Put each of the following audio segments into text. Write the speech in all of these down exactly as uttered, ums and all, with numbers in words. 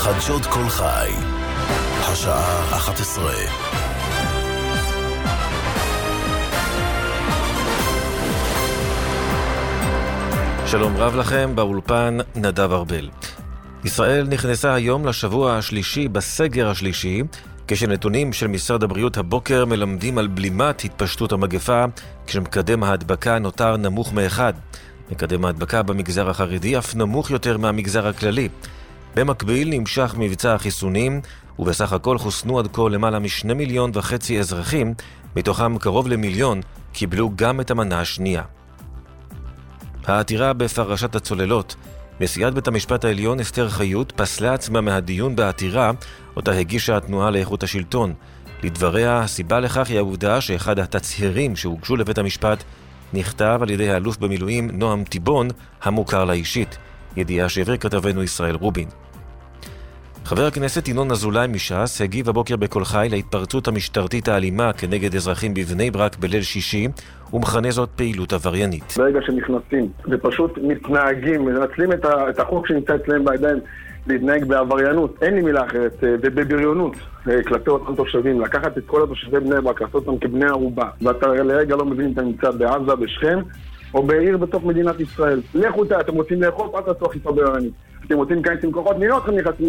חדשות כל חי, השעה אחת עשרה. שלום רב לכם, באולפן נדב ארבל. ישראל נכנסה היום לשבוע השלישי בסגר השלישי, כשנתונים של משרד הבריאות הבוקר מלמדים על בלימת התפשטות המגפה, כשמקדם ההדבקה נותר נמוך מאחד. מקדם ההדבקה במגזר החרדי אף נמוך יותר מהמגזר הכללי. במקביל נמשך מבצע החיסונים, ובסך הכל חוסנו עד כה למעלה משני מיליון וחצי אזרחים, מתוכם קרוב למיליון קיבלו גם את המנה השנייה. העתירה בפרשת הצוללות. נשיאת בית המשפט העליון אסתר חיות פסלה עצמה מהדיון בעתירה אותה הגישה התנועה לאיכות השלטון. לדבריה, הסיבה לכך היא העובדה שאחד התצהירים שהוגשו לבית המשפט נכתב על ידי האלוף במילואים נועם טיבון, המוכר לה אישית. ידיעה שהעביר כתבנו ישראל רובין. חבר הכנסת ינון אזולאי מש"ס הגיב הבוקר בכל חי להתפרצות המשטרתית האלימה כנגד אזרחים בבני ברק בליל שישי, ומכנה זאת פעילות עבריינית. ברגע שנכנסים ופשוט מתנהגים, מנצלים את החוק שנמצא אצלם בידיים להתנהג בעבריינות, אין לי מילה אחרת, ובבריונות כלפי אותם תושבים, לקחת את כל התושבי בני ברק, לעשות אותם כבני ערובה, ואתה לרגע לא מבין אם אתה נמצא בעזה, בשכם, או בעיר בתוך מדינת ישראל. לכו אותה, אתם רוצים לאכוף, אל תעשו אכיפה בררנית. אתם רוצים להיכנס עם כוחות, נראה אתכם נכנסים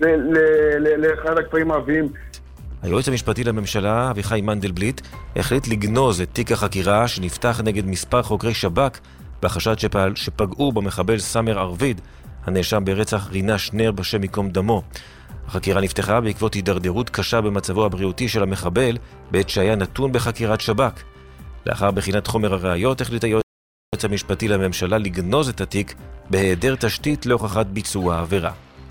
לאחד הכפרים הערביים. היועץ המשפטי לממשלה, אביחי מנדלבליט, החליט לגנוז את תיק החקירה שנפתח נגד מספר חוקרי שב"כ, בחשד שפעל, שפגעו במחבל סמר ערביד, הנאשם ברצח רינה שנר בשם מקום דמו. החקירה נפתחה בעקבות הידרדרות קשה במצבו הבריאותי של המחבל, בעת שהיה נתון בחקירת שב"כ. לאחר בחינת חומר הראיות, החליט היועץ המשפטי לממשלה לגנוז את התיק בהיעדר תשתית להוכחת ביצוע העבירה.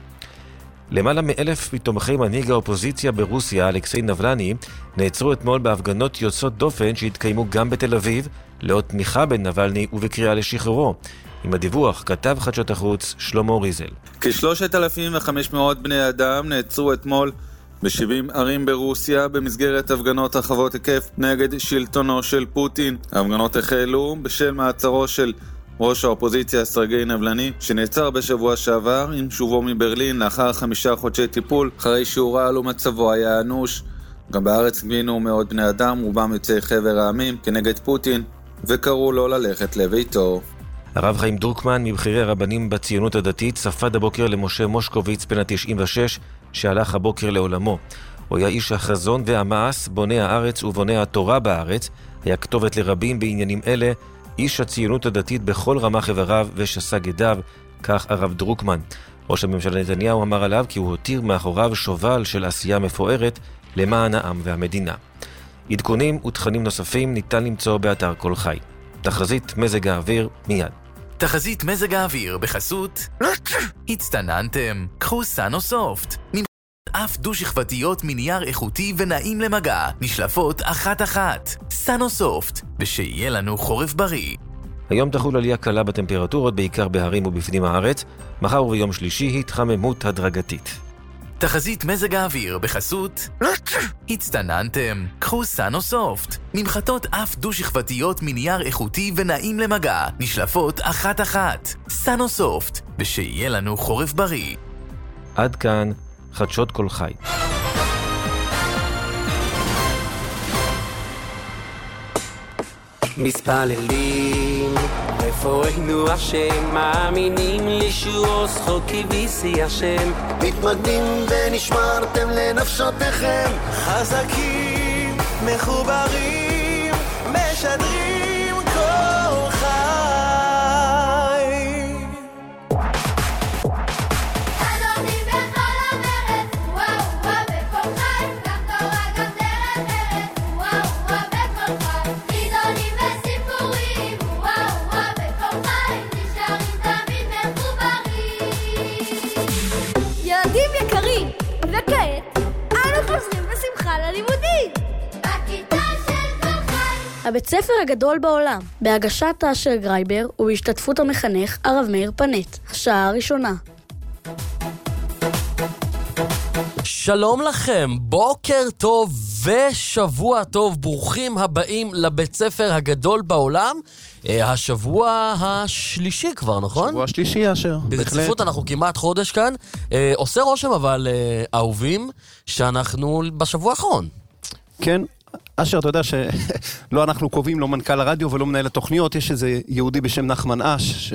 למעלה מאלף מתומכי מנהיג האופוזיציה ברוסיה, אלכסיי נבלני, נעצרו אתמול בהפגנות יוצאות דופן שהתקיימו גם בתל אביב, לאות תמיכה בנבלני ובקריאה לשחרורו. עם הדיווח כתב חדשות החוץ שלמה ריזל. כ-שלושת אלפים וחמש מאות בני אדם נעצרו אתמול ב-שבעים ערים ברוסיה במסגרת הפגנות רחבות היקף נגד שלטונו של פוטין. ההפגנות החלו בשל מעצרו של ראש האופוזיציה סרגי נבלני, שנעצר בשבוע שעבר עם שובו מברלין לאחר חמישה חודשי טיפול, אחרי שהורע לו מצבו היה אנוש. גם בארץ גבינו מאות בני אדם, רובם יוצאי חבר העמים, כנגד פוטין, וקראו לו ללכת לביתו. הרב חיים דרוקמן, מבחירי הרבנים בציונות הדתית, ספד הבוקר למשה מושקוביץ בן ה-תשעים ושש, שהלך הבוקר לעולמו. הוא היה איש החזון והמעש, בונה הארץ ובונה התורה בארץ, היה כתובת לרבים בעניינים אלה, איש הציונות הדתית בכל רמ"ח איבריו ושס"ה גידיו, כך הרב דרוקמן. ראש הממשלה נתניהו אמר עליו כי הוא הותיר מאחוריו שובל של עשייה מפוארת למען העם והמדינה. עדכונים ותכנים נוספים ניתן למצוא באתר כל חי. תחזית מזג האוויר מיד. תחזית מזג האוויר בחסות הצטננתם, קחו סאנוסופט. אף דו-שכבתיות מנייר איכותי ונעים למגע, נשלפות אחת-אחת. סאנוסופט, ושיהיה לנו חורף בריא. היום תחול עלייה קלה בטמפרטורות, בעיקר בהרים ובפנים הארץ. מחר וביום שלישי התחממות הדרגתית. תחזית מזג האוויר בחסות הצטננתם, קחו סאנוסופט. ממחטות אף דו-שכבתיות מנייר איכותי ונעים למגע, נשלפות אחת-אחת. סאנוסופט, ושיהיה לנו חורף בריא. עד כאן חדשות כל חי. מספללים רפואנו השם, מאמינים לישועו זכוקי ויסי השם, מתמגנים ונשמרתם לנפשותיכם, חזקים מחוברים משדרים כל חי. אדונים בכל המרץ, וואו וואו בכל חי, גם תורה גם דרך ארץ, וואו וואו בכל חי, חידונים וסיפורים, וואו וואו בכל חי, נשארים תמיד מחוברים. ילדים יקרים, וכעת אנו חוזרים בשמחה ללימודים. בכיתה של כל חי. הבית ספר הגדול בעולם, בהגשת תאשר גרייבר ובהשתתפות המחנך הרב מאיר פנט. השעה הראשונה. שלום לכם, בוקר טוב ושבוע טוב, ברוכים הבאים לבית ספר הגדול בעולם, השבוע השלישי כבר, נכון? שבוע השלישי, אשר. ברציפות אנחנו כמעט חודש כאן, עושה רושם אבל אהובים שאנחנו בשבוע האחרון. כן. אשר, אתה יודע שלא אנחנו קובעים, לא מנכ"ל הרדיו ולא מנהל התוכניות, יש איזה יהודי בשם נחמן אש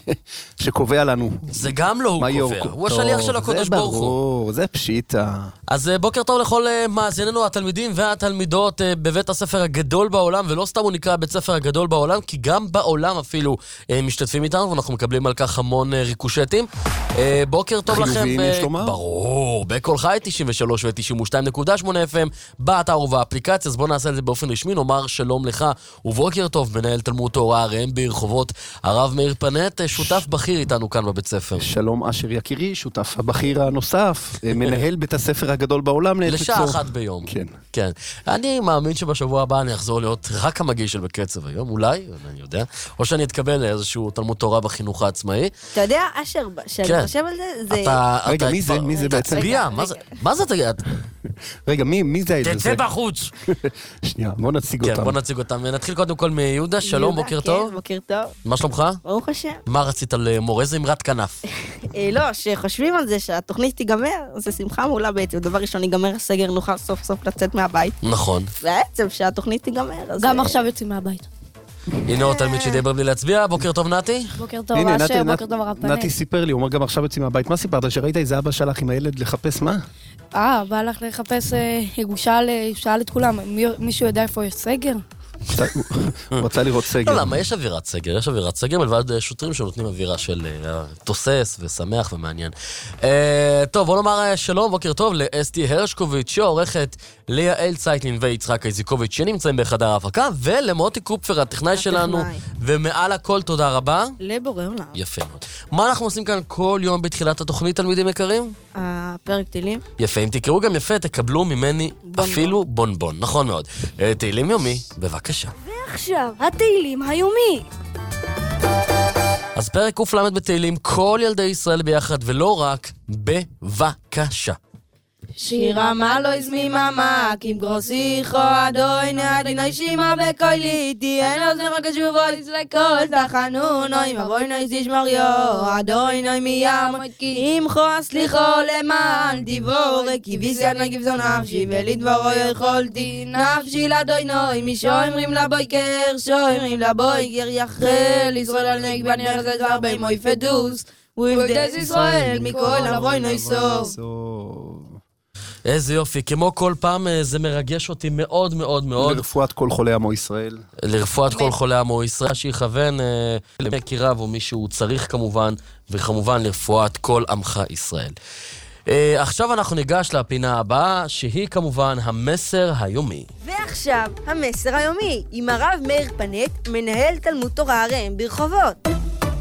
שקובע לנו. זה גם לא הוא קובע, הוא השליח של הקודש ברוך הוא. זה ברור, זה פשיטה. אז בוקר טוב לכל מאזיננו התלמידים והתלמידות בבית הספר הגדול בעולם, ולא סתם הוא נקרא בית הספר הגדול בעולם, כי גם בעולם אפילו משתתפים איתנו, ואנחנו מקבלים על כך המון ריקושטים. בוקר טוב לכם. חיובים יש לומר? ברור, בכל חי תשעים ושלוש ו-תשעים ושתיים נקודה שמונה אף אם, באתר ובאפליקציה, אז בוא נעשה את זה באופן רשמי, נאמר שלום לך ובוקר טוב, מנהל תלמוד תורה ראם ברחובות, הרב מאיר פנט, שותף בכיר איתנו כאן בבית ספר. שלום אשר יקירי, שותף הבכיר הנוסף, מנהל בית הספר הגדול בעולם. לשעה אחת ביום. כן. כן. אני מאמין שבשבוע הבא אני אחזור להיות רק המגיש של בקצב היום, אולי, אני יודע, או שאני אתקבל לאיזשהו תלמוד תורה בחינוך העצמאי. אתה יודע, אשר, שאני חושב על זה, זה... רגע, מי זה? מי זה בעצם? תצביע, מה זה תגיד? רגע, מי זה? תצא בחוץ. שנייה, בוא נציג אותם. כן, בוא נציג אותם. נתחיל קודם כל מיהודה, שלום, בוקר טוב. כן, בוקר טוב. מה שלומך? ברוך השם. מה רצית על מורה זמרת כנף? לא, שחושבים על זה שהתוכנית תיגמר, זה שמחה מעולה בעצם. דבר ראשון, ייגמר הסגר, נוכל סוף סוף לצאת מהבית. נכון. בעצם שהתוכנית תיגמר. גם עכשיו יוצאים מהבית. הנה עוד תלמיד שידבר בלי להצביע, בוקר טוב נתי. בוקר טוב אשר, בוקר טוב הרב פנט. נתי סיפר לי, הוא אומר גם עכשיו יוצאים מהבית. מה סיפרת? שראית איזה אבא שלך עם הילד לחפש מה? אה, בא לך לחפש, הוא שאל את כולם, מישהו יודע איפה יש סגר? הוא רצה לראות סגר. לא, למה? יש אווירת סגר, יש אווירת סגר, מלבד שוטרים שנותנים אווירה של תוסס ושמח ומעניין. טוב, בוא נאמר שלום, בוקר טוב לאסתי הרשקוביץ' שעורכת ליעל צייטלין ויצחק איזיקוביץ' שנמצאים בחדר ההפקה, ולמוטי קופפר, הטכנאי שלנו, ומעל הכל תודה רבה. לבורא עולם. יפה מאוד. מה אנחנו עושים כאן כל יום בתחילת התוכנית, תלמידים יקרים? הפרק תהילים. יפה, אם תקראו גם יפה, תקבלו ממני אפילו בונבון, נכון מאוד. תהילים יומי, בבקשה. ועכשיו, התהילים היומי. אז פרק קופלמד בתהילים, כל ילדי ישראל ביחד, ולא רק, בבקשה. שירה מה לא הזמי ממק, עם גרוסיכו אדוי נעדיני שימה בקוילי, תהיין אוזן רק השובו לכל תחנונו, עם אבוי נויס תשמריו, אדוי נוי מים, כי אם חו סליחו למען דיבורי, כי ביסד נגיב זו נפשי, ולדברו יכולתי נפשי לדוי נוי, מי שאומרים לבויקר, שאומרים לבויקר, יחל ישראל על נגבה נרס לזר בי מוי פדוס, ויבדס ישראל מכל אבוי נוי סוף. איזה יופי, כמו כל פעם זה מרגש אותי מאוד מאוד מאוד. לרפואת כל חולי עמו ישראל. לרפואת כל חולי עמו ישראל, שיכוון למקיריו או מישהו צריך כמובן, וכמובן לרפואת כל עמך ישראל. עכשיו אנחנו ניגש לפינה הבאה, שהיא כמובן המסר היומי. ועכשיו, המסר היומי, עם הרב מאיר פנט, מנהל תלמוד תורה ראם ברחובות.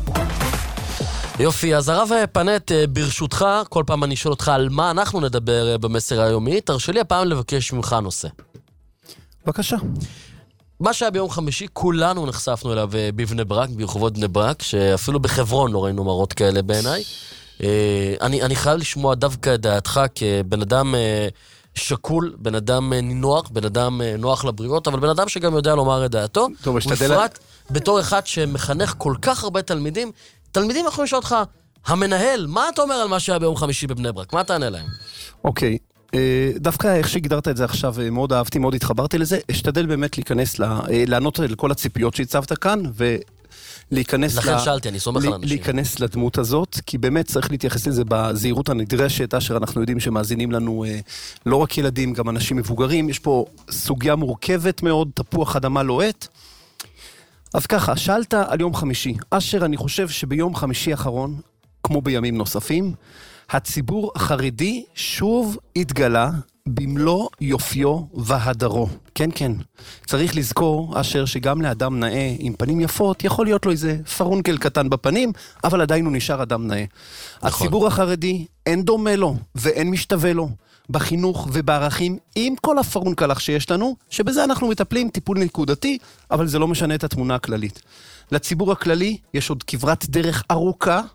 יופי, אז הרב פנט, ברשותך, כל פעם אני שואל אותך על מה אנחנו נדבר במסר היומי, תרשה לי הפעם לבקש ממך נושא. בבקשה. מה שהיה ביום חמישי, כולנו נחשפנו אליו בבני ברק, ברחובות בני ברק, שאפילו בחברון לא ראינו מראות כאלה בעיניי. אני, אני חייב לשמוע דווקא את דעתך כבן אדם שקול, בן אדם נינוח, בן אדם נוח לבריאות, אבל בן אדם שגם יודע לומר את דעתו. טוב, בפרט בתור אחד שמחנך כל כך הרבה תלמידים, תלמידים יכולים לשאול אותך, המנהל, מה אתה אומר על מה שהיה ביום חמישי בבני ברק? מה תענה להם? אוקיי, דווקא איך שהגדרת את זה עכשיו, מאוד אהבתי, מאוד התחברתי לזה, אשתדל באמת להיכנס, לענות לכל הציפיות שהצבת כאן, ולהיכנס לכן שאלתי, אני סומך על אנשים. להיכנס לדמות הזאת, כי באמת צריך להתייחס לזה בזהירות הנדרשת, אשר אנחנו יודעים שמאזינים לנו לא רק ילדים, גם אנשים מבוגרים, יש פה סוגיה מורכבת מאוד, תפוח אדמה לוהט. אז ככה, שאלת על יום חמישי. אשר, אני חושב שביום חמישי האחרון, כמו בימים נוספים, הציבור החרדי שוב התגלה במלוא יופיו והדרו. כן, כן. צריך לזכור, אשר, שגם לאדם נאה עם פנים יפות, יכול להיות לו איזה פרונקל קטן בפנים, אבל עדיין הוא נשאר אדם נאה. נכון. הציבור החרדי אין דומה לו ואין משתווה לו. בחינוך ובערכים, עם כל הפרונקלח שיש לנו, שבזה אנחנו מטפלים טיפול נקודתי, אבל זה לא משנה את התמונה הכללית. לציבור הכללי יש עוד כברת דרך ארוכה,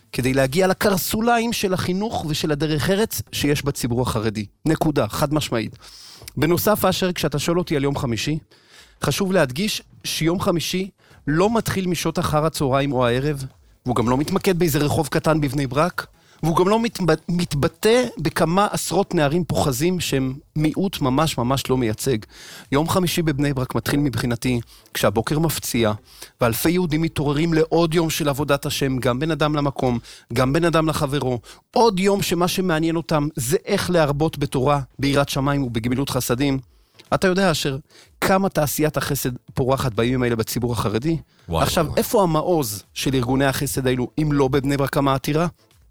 כדי להגיע לקרסוליים של החינוך ושל הדרך ארץ שיש בציבור החרדי. נקודה, חד משמעית. בנוסף, אשר, כשאתה שואל אותי על יום חמישי, חשוב להדגיש שיום חמישי לא מתחיל משעות אחר הצהריים או הערב, והוא גם לא מתמקד באיזה רחוב קטן בבני ברק, והוא גם לא מתבטא בכמה עשרות נערים פוחזים שהם מיעוט ממש ממש לא מייצג. יום חמישי בבני ברק מתחיל מבחינתי כשהבוקר מפציע, ואלפי יהודים מתעוררים לעוד יום של עבודת השם, גם בן אדם למקום, גם בן אדם לחברו. עוד יום שמה שמעניין אותם זה איך להרבות בתורה, ביראת שמיים ובגמילות חסדים. אתה יודע, אשר, כמה תעשיית החסד פורחת בימים האלה בציבור החרדי? וואי, עכשיו, וואי. איפה המעוז של ארגוני החסד האלו, אם לא בבני ברק כמה עתירה?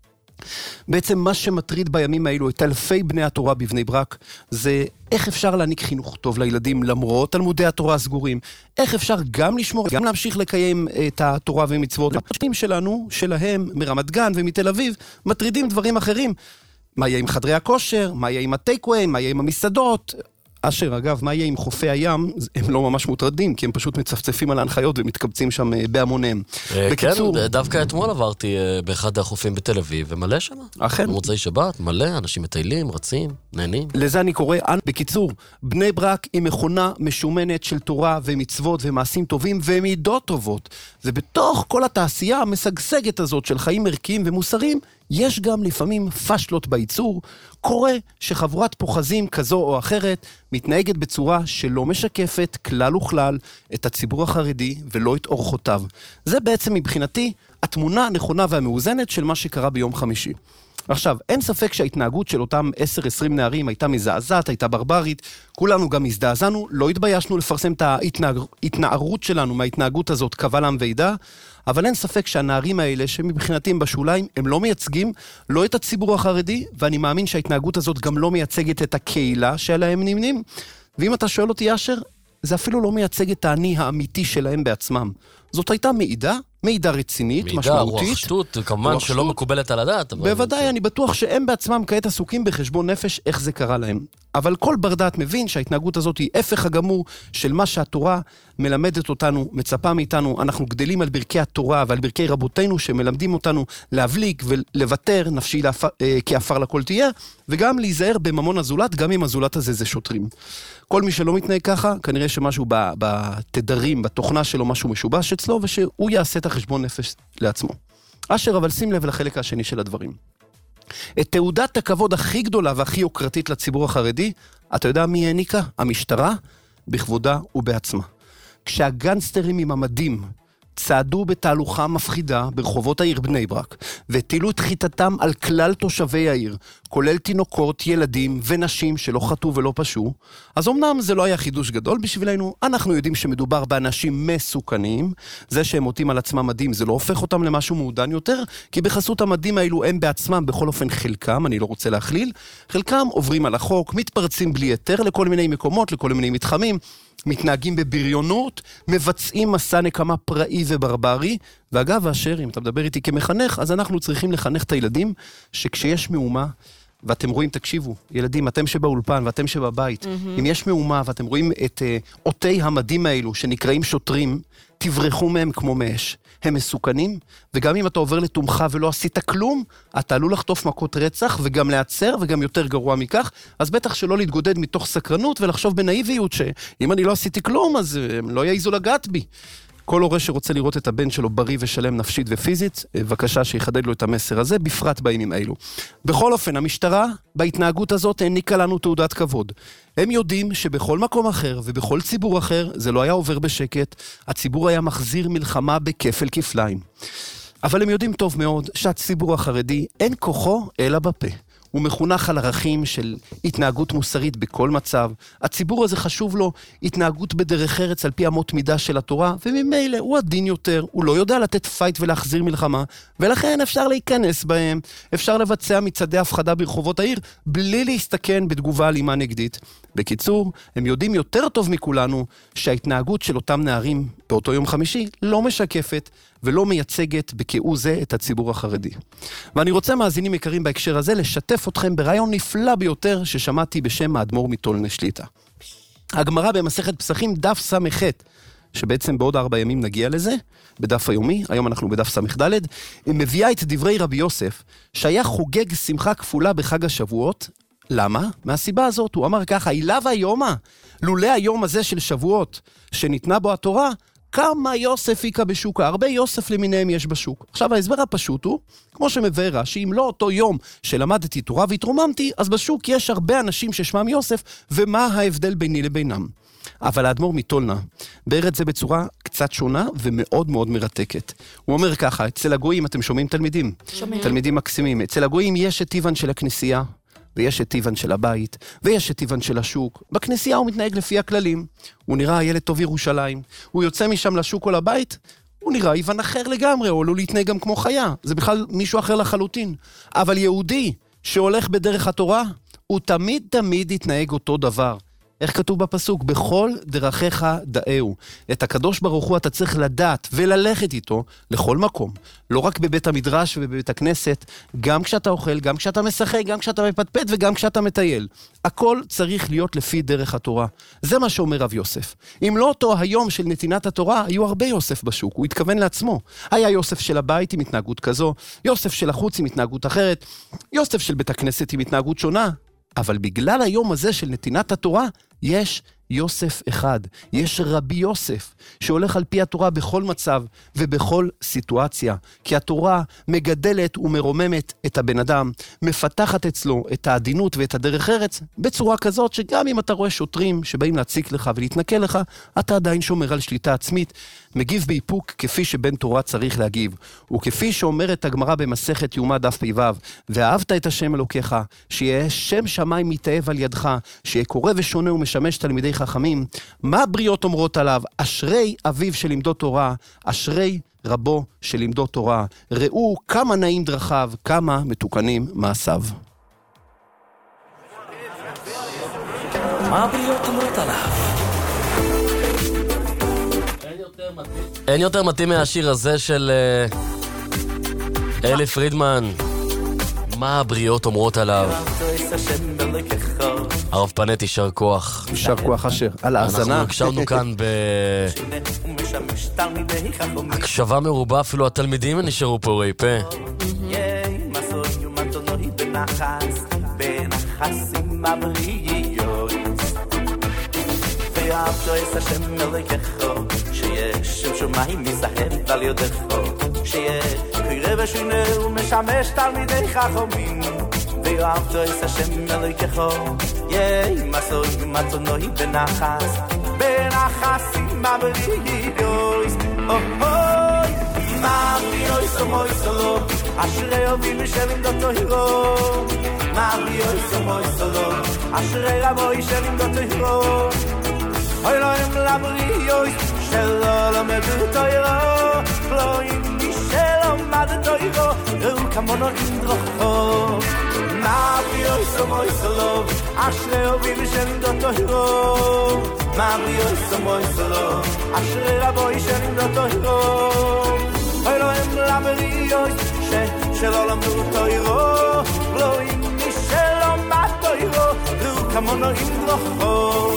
בעצם מה שמטריד בימים האלו את אלפי בני התורה בבני ברק, זה איך אפשר להעניק חינוך טוב לילדים למרות תלמודי התורה הסגורים, איך אפשר גם לשמור, גם להמשיך לקיים את התורה ומצוות. השנים שלנו, שלהם, מרמת גן ומתל אביב, מטרידים דברים אחרים. מה יהיה עם חדרי הכושר, מה יהיה עם הטייקווי, מה יהיה עם המסעדות. אשר, אגב, מה יהיה עם חופי הים? הם לא ממש מוטרדים, כי הם פשוט מצפצפים על ההנחיות ומתקבצים שם בהמוניהם. כן, דווקא אתמול עברתי באחד החופים בתל אביב, ומלא שם. אכן. במוצאי שבת, מלא, אנשים מטיילים, רצים, נהנים. לזה אני קורא, בקיצור, בני ברק היא מכונה משומנת של תורה ומצוות ומעשים טובים ומידות טובות. ובתוך כל התעשייה המשגשגת הזאת של חיים ערכיים ומוסריים, יש גם לפעמים פשלות בייצור, קורה שחבורת פוחזים כזו או אחרת מתנהגת בצורה שלא משקפת כלל וכלל את הציבור החרדי ולא את אורחותיו. זה בעצם מבחינתי התמונה הנכונה והמאוזנת של מה שקרה ביום חמישי. עכשיו, אין ספק שההתנהגות של אותם עשר עשרים נערים הייתה מזעזעת, הייתה ברברית, כולנו גם הזדעזענו, לא התביישנו לפרסם את ההתנערות שלנו מההתנהגות הזאת קבל עם ועידה, אבל אין ספק שהנערים האלה שמבחינתי הם בשוליים, הם לא מייצגים לא את הציבור החרדי, ואני מאמין שההתנהגות הזאת גם לא מייצגת את הקהילה שעליהם נמנים, ואם אתה שואל אותי אשר, זה אפילו לא מייצג את העני האמיתי שלהם בעצמם. זאת הייתה מעידה, מעידה רצינית, מעידה, משמעותית. מעידה, רוח שטות, כמובן רוח שלא שטות. מקובלת על הדעת. בוודאי, זה... אני בטוח שהם בעצמם כעת עסוקים בחשבון נפש איך זה קרה להם. אבל כל בר דעת מבין שההתנהגות הזאת היא הפך הגמור של מה שהתורה מלמדת אותנו, מצפה מאיתנו. אנחנו גדלים על ברכי התורה ועל ברכי רבותינו שמלמדים אותנו להבליק ולוותר נפשי לאפר, אה, כאפר לכל תהיה, וגם להיזהר בממון הזולת, גם אם הזולת הזה זה שוטרים. כל מי שלא מתנהג ככה, כנראה שמשהו בתדרים, בתוכנה שלו, משהו משובש אצלו, ושהוא יעשה את החשבון נפש לעצמו. אשר, אבל שים לב לחלק השני של הדברים. את תעודת הכבוד הכי גדולה והכי יוקרתית לציבור החרדי, אתה יודע מי העניקה? המשטרה, בכבודה ובעצמה. כשהגנסטרים עם המדים צעדו בתהלוכה מפחידה ברחובות העיר בני ברק, והטילו את חיטתם על כלל תושבי העיר, כולל תינוקות, ילדים ונשים שלא חטאו ולא פשעו, אז אמנם זה לא היה חידוש גדול בשבילנו, אנחנו יודעים שמדובר באנשים מסוכנים, זה שהם עוטים על עצמם מדים זה לא הופך אותם למשהו מעודן יותר, כי בחסות המדים האלו הם בעצמם, בכל אופן חלקם, אני לא רוצה להכליל, חלקם עוברים על החוק, מתפרצים בלי היתר לכל מיני מקומות, לכל מיני מתחמים, מתנהגים בבריונות, מבצעים מסע נקמה פראי וברברי, ואגב, אשר, אם אתה מדבר איתי כמחנך, אז אנחנו צריכים לחנך את הילדים, שכשיש מאומה, ואתם רואים, תקשיבו, ילדים, אתם שבאולפן ואתם שבבית, mm-hmm. אם יש מאומה ואתם רואים את uh, אותי המדים האלו שנקראים שוטרים, תברחו מהם כמו מאש. הם מסוכנים, וגם אם אתה עובר לתומך ולא עשית כלום, אתה עלול לחטוף מכות רצח וגם לעצר וגם יותר גרוע מכך, אז בטח שלא להתגודד מתוך סקרנות ולחשוב בנאיביות שאם אני לא עשיתי כלום, אז הם לא יעיזו לגעת בי. כל הורה שרוצה לראות את הבן שלו בריא ושלם נפשית ופיזית, בבקשה שיחדד לו את המסר הזה, בפרט בימים האלו. בכל אופן, המשטרה בהתנהגות הזאת העניקה לנו תעודת כבוד. הם יודעים שבכל מקום אחר ובכל ציבור אחר זה לא היה עובר בשקט, הציבור היה מחזיר מלחמה בכפל כפליים. אבל הם יודעים טוב מאוד שהציבור החרדי אין כוחו אלא בפה. הוא מחונך על ערכים של התנהגות מוסרית בכל מצב. הציבור הזה חשוב לו התנהגות בדרך ארץ על פי אמות מידה של התורה, וממילא הוא עדין יותר, הוא לא יודע לתת פייט ולהחזיר מלחמה, ולכן אפשר להיכנס בהם, אפשר לבצע מצעדי הפחדה ברחובות העיר, בלי להסתכן בתגובה אלימה נגדית. בקיצור, הם יודעים יותר טוב מכולנו שההתנהגות של אותם נערים באותו יום חמישי לא משקפת ולא מייצגת בכאו זה את הציבור החרדי. ואני רוצה, מאזינים יקרים בהקשר הזה, לשתף אתכם ברעיון נפלא ביותר ששמעתי בשם האדמו"ר מטולנה שליטה. הגמרא במסכת פסחים דף ס"ח שבעצם בעוד ארבע ימים נגיע לזה, בדף היומי, היום אנחנו בדף סמ"ד, היא מביאה את דברי רבי יוסף, שהיה חוגג שמחה כפולה בחג השבועות. למה? מהסיבה הזאת, הוא אמר ככה, אילב היומה, לולא היום הזה של שבועות, שניתנה בו התורה, כמה יוסף היקה בשוקה, הרבה יוסף למיניהם יש בשוק. עכשיו ההסבר הפשוט הוא, כמו שמבאר שאם לא אותו יום שלמדתי תורה והתרוממתי, אז בשוק יש הרבה אנשים ששמם יוסף, ומה ההבדל ביני לבינם? אבל האדמו"ר מטולנה באר את זה בצורה קצת שונה ומאוד מאוד מרתקת. הוא אומר ככה, אצל הגויים, אתם שומעים תלמידים? שומעים. תלמידים מקסימים. אצל הגויים יש את טבען של הכנסייה, ויש את טבען של הבית, ויש את טבען של השוק. בכנסייה הוא מתנהג לפי הכללים. הוא נראה ילד טוב ירושלים. הוא יוצא משם לשוק או לבית, הוא נראה איוון אחר לגמרי, או לא להתנהג גם כמו חיה. זה בכלל מישהו אחר לחלוטין. אבל יהודי שהולך בדרך התורה, הוא תמיד תמיד יתנהג אותו דבר. איך כתוב בפסוק? בכל דרכיך דאהו. את הקדוש ברוך הוא אתה צריך לדעת וללכת איתו לכל מקום. לא רק בבית המדרש ובבית הכנסת, גם כשאתה אוכל, גם כשאתה משחק, גם כשאתה מפטפט וגם כשאתה מטייל. הכל צריך להיות לפי דרך התורה. זה מה שאומר רב יוסף. אם לא אותו היום של נתינת התורה, היו הרבה יוסף בשוק. הוא התכוון לעצמו. היה יוסף של הבית עם התנהגות כזו, יוסף של החוץ עם התנהגות אחרת, יוסף של בית הכנסת עם התנהגות שונה. אבל בגלל היום הזה של נתינת התורה, יש יוסף אחד, יש רבי יוסף, שהולך על פי התורה בכל מצב ובכל סיטואציה, כי התורה מגדלת ומרוממת את הבן אדם, מפתחת אצלו את העדינות ואת הדרך ארץ, בצורה כזאת שגם אם אתה רואה שוטרים שבאים להציק לך ולהתנקל לך, אתה עדיין שומר על שליטה עצמית, מגיב באיפוק כפי שבן תורה צריך להגיב, וכפי שאומרת הגמרא במסכת יומא דף פ"ו, ואהבת את השם אלוקיך, שיהיה שם שמיים מתאהב על ידך, שיהיה קורא ושונה ומשמש תלמידי חכמים. מה הבריות אומרות עליו? אשרי אביו שלימדו תורה, אשרי רבו שלימדו תורה. ראו כמה נעים דרכיו, כמה מתוקנים מעשיו. מה הבריות אומרות עליו? אין יותר מתאים מהשיר הזה של אלי פרידמן. מה הבריות אומרות עליו? הרב פנט, יישר כוח. יישר כוח אשר, על האזנה. אנחנו הקשבנו כאן בהקשבה מרובה, אפילו התלמידים נשארו פה ראי פה. ואהבתו את השם אלוקיך, שיש שם שמיים מזהב על ידך, שיש קורא ושונה ומשמש תלמידי חכמים. ואהבתו את השם אלוקיך, יהי מסור ומתונוי בנחס, בנחסים הבריאוס. אוי, מה בריאוס ומויס לו, אשרי אובים שלימדו תוירו. מה בריאוס ומויס לו, אשרי רבוי שלימדו תוירו. אוי לא הם לבריאוס שלא למדו תוירו, לא עם מי שלא למד תוירו, ראו כמונו עם דרוכו. מה בריאוס ומויס לו, אשרי אובים שלימדו תוירו. מה בריאוס ומויס לו, אשרי רבוי שלימדו תוירו. אוי לא הם לבריאוס שלא למדו תוירו, לא עם מי שלא למד תוירו, ראו כמונו עם דרוכו.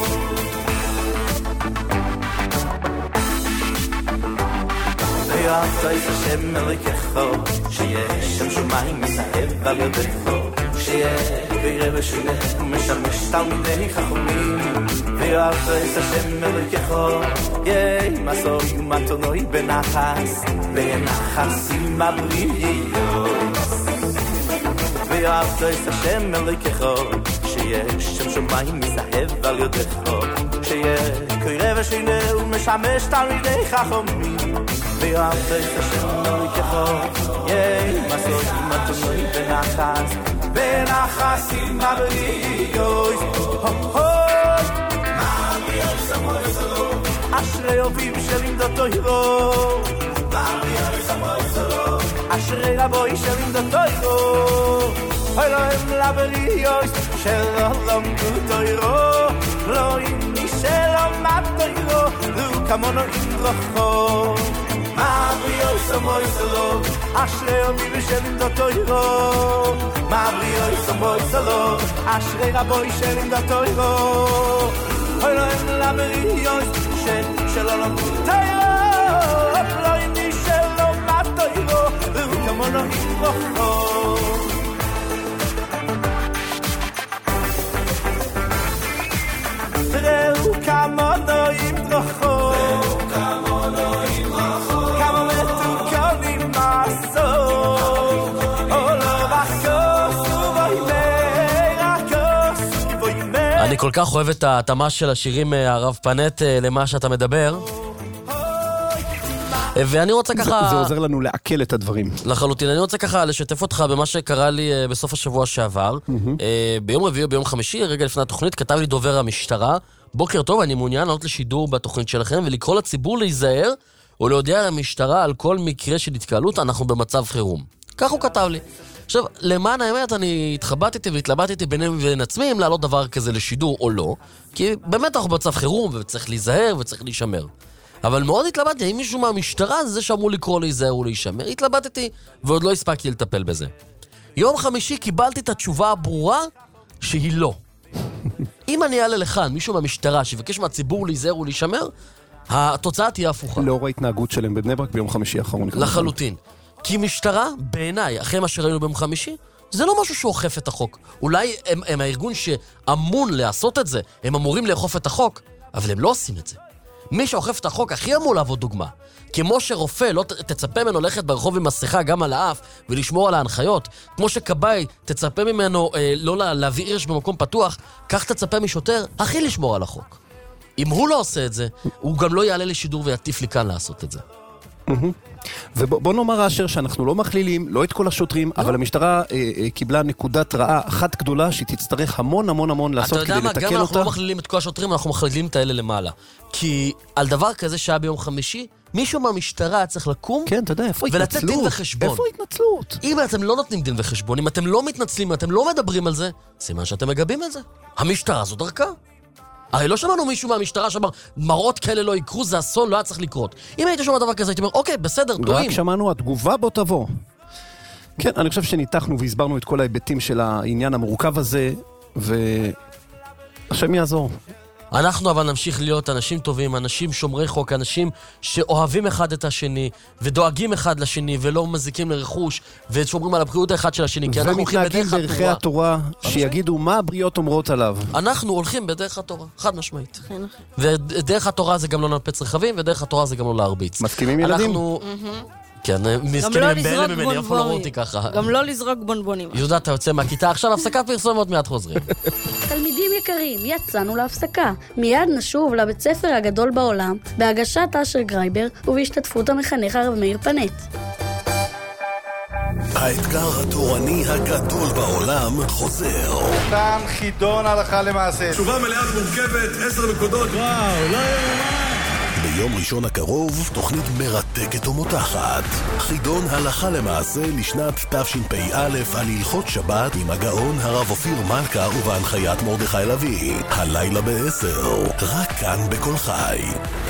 ואהבת את השם אלוקיך, שיש שם שמיים מתאהב על ידך, שיש קורא ושונה ומשמש תלמידי חכמים. ואהבת את השם אלוקיך, יהי מסור ומתונוי בנחס, בנחסים הבריאוס. ואהבת את השם אלוקיך, שיש שם שמיים מתאהב על ידך, שיש קורא ושונה ומשמש תלמידי חכמים. ואהבת את השם אלוקיך, יהי מסור ומתונוי בנחס, בנחסים הבריאוס. מה בריאוס המויס לו, אשרי אובים שלימדו תוירו. מה בריאוס המויס לו, אשרי רבוי שלימדו תוירו. אוי לא הם לבריאוס שלא למדו תוירו, לא עם מי שלא למד תוירו, ראו כמונו עם דרוכו. מה בריאוס המויס לו, אשרי אובים שלימדו תוירו. מה בריאוס המויס לו, אשרי רבוי שלימדו תוירו. אוי לא הם לבריאוס שלא למדו תאירו פלוי מי שלא מתאירו וכמו לא יברחו ראו כמו לא יברחו ראו כמו לא יברחו כמו מתוקנים מסור או לא רחוס ובוימי רחוס ובוימי אני כל כך אוהב את ההתאמה של השירים הרב פנט למה שאתה מדבר. ואני רוצה ככה... זה עוזר לנו לעכל את הדברים. לחלוטין. אני רוצה ככה לשתף אותך במה שקרה לי בסוף השבוע שעבר. ביום רביעי או ביום חמישי, רגע לפני התוכנית, כתב לי דובר המשטרה, בוקר טוב, אני מעוניין לעלות לשידור בתוכנית שלכם ולקרוא לציבור להיזהר או להודיע למשטרה על כל מקרה של התקהלות, אנחנו במצב חירום. כך הוא כתב לי. עכשיו, למען האמת, אני התחבטתי והתלבטתי ביניהם ובין עצמי אם לעלות דבר כזה לשידור או לא, כי באמת אנחנו במצב חירום וצריך להיזהר וצריך להישמר. אבל מאוד התלבטתי, האם מישהו מהמשטרה זה שאמור לקרוא להיזהר ולהישמר? התלבטתי ועוד לא הספקתי לטפל בזה. יום חמישי קיבלתי את התשובה הברורה שהיא לא. אם אני אעלה לכאן מישהו מהמשטרה שיבקש מהציבור להיזהר ולהישמר, התוצאה תהיה הפוכה. לאור ההתנהגות שלהם בבני ברק ביום חמישי האחרון. לחלוטין. כי משטרה, בעיניי, אחרי מה שראינו ביום חמישי, זה לא משהו שאוכף את החוק. אולי הם, הם הארגון שאמון לעשות את זה, הם אמורים לאכוף את החוק, אבל הם לא עושים את זה. מי שאוכף את החוק הכי אמור לעבוד דוגמה. כמו שרופא לא תצפה ממנו ללכת ברחוב עם מסכה גם על האף ולשמור על ההנחיות, כמו שקבאי תצפה ממנו אה, לא להביא ערש במקום פתוח, כך תצפה משוטר הכי לשמור על החוק. אם הוא לא עושה את זה, הוא גם לא יעלה לשידור ויטיף לי כאן לעשות את זה. ובוא נאמר אשר שאנחנו לא מכלילים, לא את כל השוטרים, אבל המשטרה קיבלה נקודת רעה אחת גדולה שהיא תצטרך המון המון המון לעשות כדי לתקן אותה. אתה יודע מה, גם אנחנו לא מכלילים את כל השוטרים, אנחנו מכלילים את האלה למעלה. כי על דבר כזה שהיה ביום חמישי, מישהו מהמשטרה צריך לקום ולתת דין וחשבון. איפה התנצלות? אם אתם לא נותנים דין וחשבון, אם אתם לא מתנצלים, אם אתם לא מדברים על זה, סימן שאתם מגבים את זה. המשטרה זו דרכה. הרי לא שמענו מישהו מהמשטרה שאמר, מראות כאלה לא יקרו, זה אסון, לא היה צריך לקרות. אם הייתי שומע דבר כזה, הייתי אומר, אוקיי, בסדר, טועים. רק שמענו, התגובה בו תבוא. כן, אני חושב שניתחנו והסברנו את כל ההיבטים של העניין המורכב הזה, והשם יעזור. אנחנו אבל נמשיך להיות אנשים טובים, אנשים שומרי חוק, אנשים שאוהבים אחד את השני, ודואגים אחד לשני, ולא מזיקים לרכוש, ושומרים על הבריאות האחד של השני, כי אנחנו הולכים בדרך התורה. ומתנהגים בערכי התורה, שיגידו מה הבריות אומרות עליו. אנחנו הולכים בדרך התורה, חד משמעית. ודרך התורה זה גם לא לנפץ רכבים, ודרך התורה זה גם לא להרביץ. מסכימים ילדים? אנחנו... כן, מזכנים הם באלה ממני, איפה לא ראותי ככה. גם לא לזרוק בונבונים. יהודה, אתה יוצא מהכיתה, עכשיו הפסקה פרסומות מיד חוזרים. תלמידים יקרים, יצאנו להפסקה. מיד נשוב לבית ספר הגדול בעולם, בהגשת אשר גרייבר ובהשתתפות המחנך הרב מאיר פנט. האתגר התורני הגדול בעולם חוזר. כאן חידון הלכה למעשה. תשובה מלאה ומורכבת, עשר נקודות. וואו, לא יאומן. ביום ראשון הקרוב, תוכנית מרתקת ומותחת. חידון הלכה למעשה לשנת תשפ"א על הלכות שבת עם הגאון הרב אופיר מלכה ובהנחיית מרדכי לוי. הלילה בעשר, רק כאן בכל חי.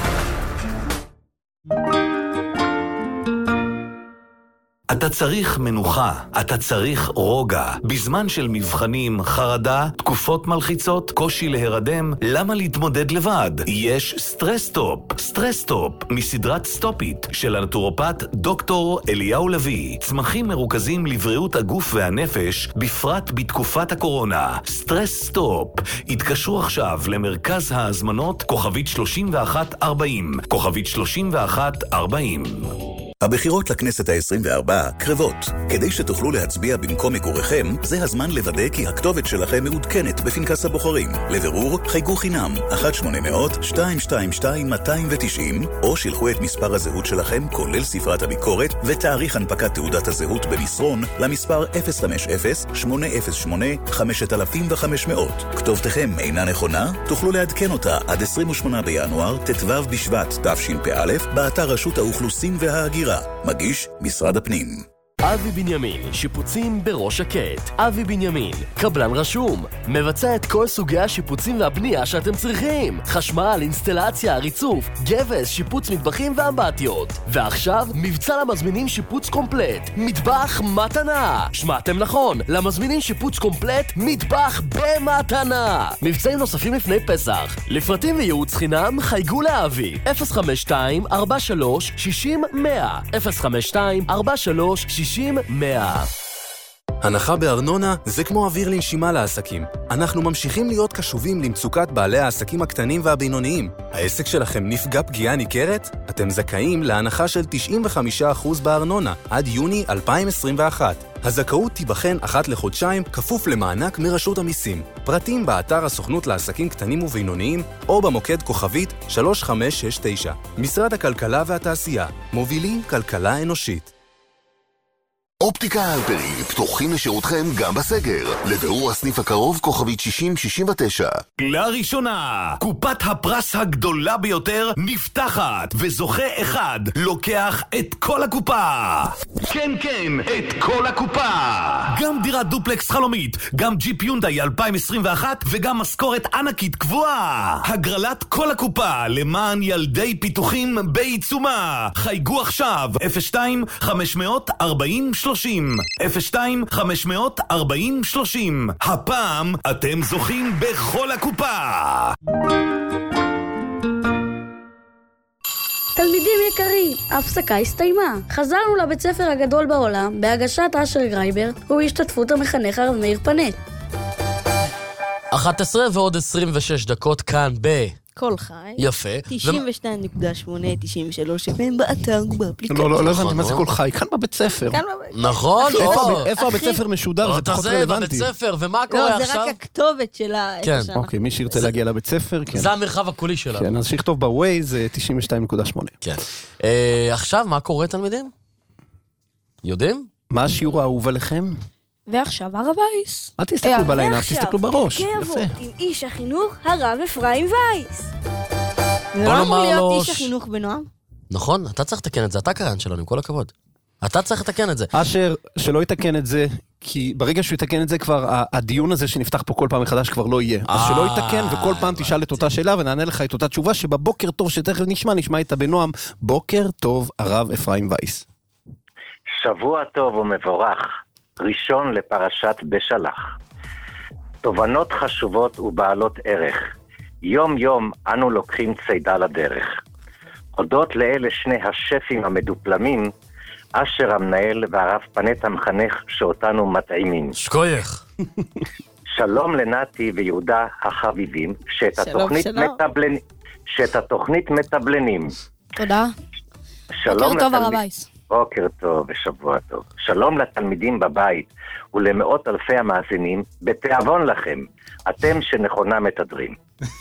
אתה צריך מנוחה, אתה צריך רוגע. בזמן של מבחנים, חרדה, תקופות מלחיצות, קושי להירדם, למה להתמודד לבד? יש סטרסטופ. סטרסטופ מסדרת סטופיט של הנטורופט דוקטור אליהו לוי. צמחים מרוכזים לבריאות הגוף והנפש, בפרט בתקופת הקורונה. סטרסטופ. התקשרו עכשיו למרכז ההזמנות כוכבית שלושים ואחת ארבעים. כוכבית שלושים ואחת ארבעים. הבחירות לכנסת ה-עשרים וארבע קרבות. כדי שתוכלו להצביע במקום מגוריכם, זה הזמן לוודא כי הכתובת שלכם מעודכנת בפנקס הבוחרים. לבירור, חייגו חינם אחת שמונה אפס אפס שתיים שתיים שתיים שתיים תשעים או שילחו את מספר הזהות שלכם כולל ספרת הביקורת ותאריך הנפקת תעודת הזהות במסרון למספר אפס חמש אפס שמונה אפס שמונה חמש אלף וחמש מאות. כתובתכם אינה נכונה? תוכלו לעדכן אותה עד עשרים ושמונה בינואר ט"ו בשבט תשפ"א באתר רשות האוכלוסין וההגירה. מגיש משרד הפנים. אבי בנימין, שיפוצים בראש שקט. אבי בנימין, קבלן רשום, מבצע את כל סוגי השיפוצים והבנייה שאתם צריכים. חשמל, אינסטלציה, ריצוף, גבס, שיפוץ מטבחים ואמבטיות. ועכשיו, מבצע למזמינים שיפוץ קומפלט. מטבח מתנה. שמעתם נכון, למזמינים שיפוץ קומפלט, מטבח במתנה. מבצעים נוספים לפני פסח. לפרטים וייעוץ חינם, חייגו לאבי. אפס חמש שתיים ארבע שלוש שש אפס אפס אפס אפס חמש שתיים ארבע שלוש שש אפס אפס. הנחה בארנונה זה כמו אוויר לנשימה לעסקים. אנחנו ממשיכים להיות קשובים למצוקת בעלי העסקים הקטנים והבינוניים. העסק שלכם נפגע פגיעה ניכרת? אתם זכאים להנחה של תשעים וחמישה אחוז בארנונה עד יוני אלפיים עשרים ואחת. הזכאות תיבחן אחת לחודשיים כפוף למענק מרשות המיסים. פרטים באתר הסוכנות לעסקים קטנים ובינוניים או במוקד כוכבית שלוש חמש שש תשע. משרד הכלכלה והתעשייה, מובילים כלכלה אנושית. אופטיקה הלפרין פתוחים לשירותכם גם בסגר. לבירור הסניף הקרוב כוכבית שישים שישים ותשע. לראשונה, קופת הפרס הגדולה ביותר נפתחת, וזוכה אחד לוקח את כל הקופה. כן, כן, את כל הקופה. גם דירת דופלקס חלומית, גם ג'יפ יונדאי אלפיים עשרים ואחת וגם משכורת ענקית קבועה. הגרלת כל הקופה למען ילדי פיתוחים בעיצומה. חייגו עכשיו אפס שתיים חמש ארבעים שלושים אפס שתיים חמש ארבעים שלושים. הפעם אתם זוכים בכל הקופה. תלמידים יקרים, ההפסקה הסתיימה. חזרנו לבית ספר הגדול בעולם בהגשת אשר גרייבר ובהשתתפות המחנך הרב מאיר פנט. אחת עשרה ועוד עשרים ושש דקות כאן ב... כל חי. יפה. תשעים ושתיים נקודה שמונה, תשעים ושלוש אפים באתר ובאפליקציה. לא, לא, לא הבנתי מה זה כל חי, כאן בבית ספר. נכון, איפה הבית ספר משודר? זה פחות רלוונטי. בבית ספר, ומה קורה עכשיו? לא, זה רק הכתובת של ה... כן. אוקיי, מי שירצה להגיע לבית ספר, כן. זה המרחב הקולי שלנו. כן, אז שיכתוב בווייז זה תשעים ושתיים נקודה שמונה. כן. עכשיו, מה קורה תלמידים? יודעים? מה השיעור האהוב עליכם? ועכשיו הרב וייס. אל תסתכלו בליינאפ, תסתכלו בראש. יפה. עם איש החינוך הרב אפרים וייס. זה לא אמור להיות איש החינוך בנועם? נכון, אתה צריך לתקן את זה, אתה קרן שלנו, עם כל הכבוד. אתה צריך לתקן את זה. אשר, שלא יתקן את זה, כי ברגע שהוא יתקן את זה כבר, הדיון הזה שנפתח פה כל פעם מחדש כבר לא יהיה. אז שלא יתקן, וכל פעם תשאל את אותה שאלה, ונענה לך את אותה תשובה, שבבוקר טוב שתכף נשמע, נשמע איתה בנועם. בוקר טוב, הרב אפרים וייס. שבוע טוב ומבורך. ראשון לפרשת בשלח. תובנות חשובות ובעלות ערך. יום יום אנו לוקחים צידה לדרך. הודות לאלה שני השפים המדופלמים, אשר המנהל והרב פנט המחנך שאותנו מטעימים. שקוייך. שלום לנתי ויהודה החביבים, שאת התוכנית מטבלנים. שאת התוכנית מטבלנים. תודה. בוקר טוב הרב וייס. בוקר טוב ושבוע טוב. שלום לתלמידים בבית ולמאות אלפי המאזינים, בתיאבון לכם, אתם שנכונה מתדרים.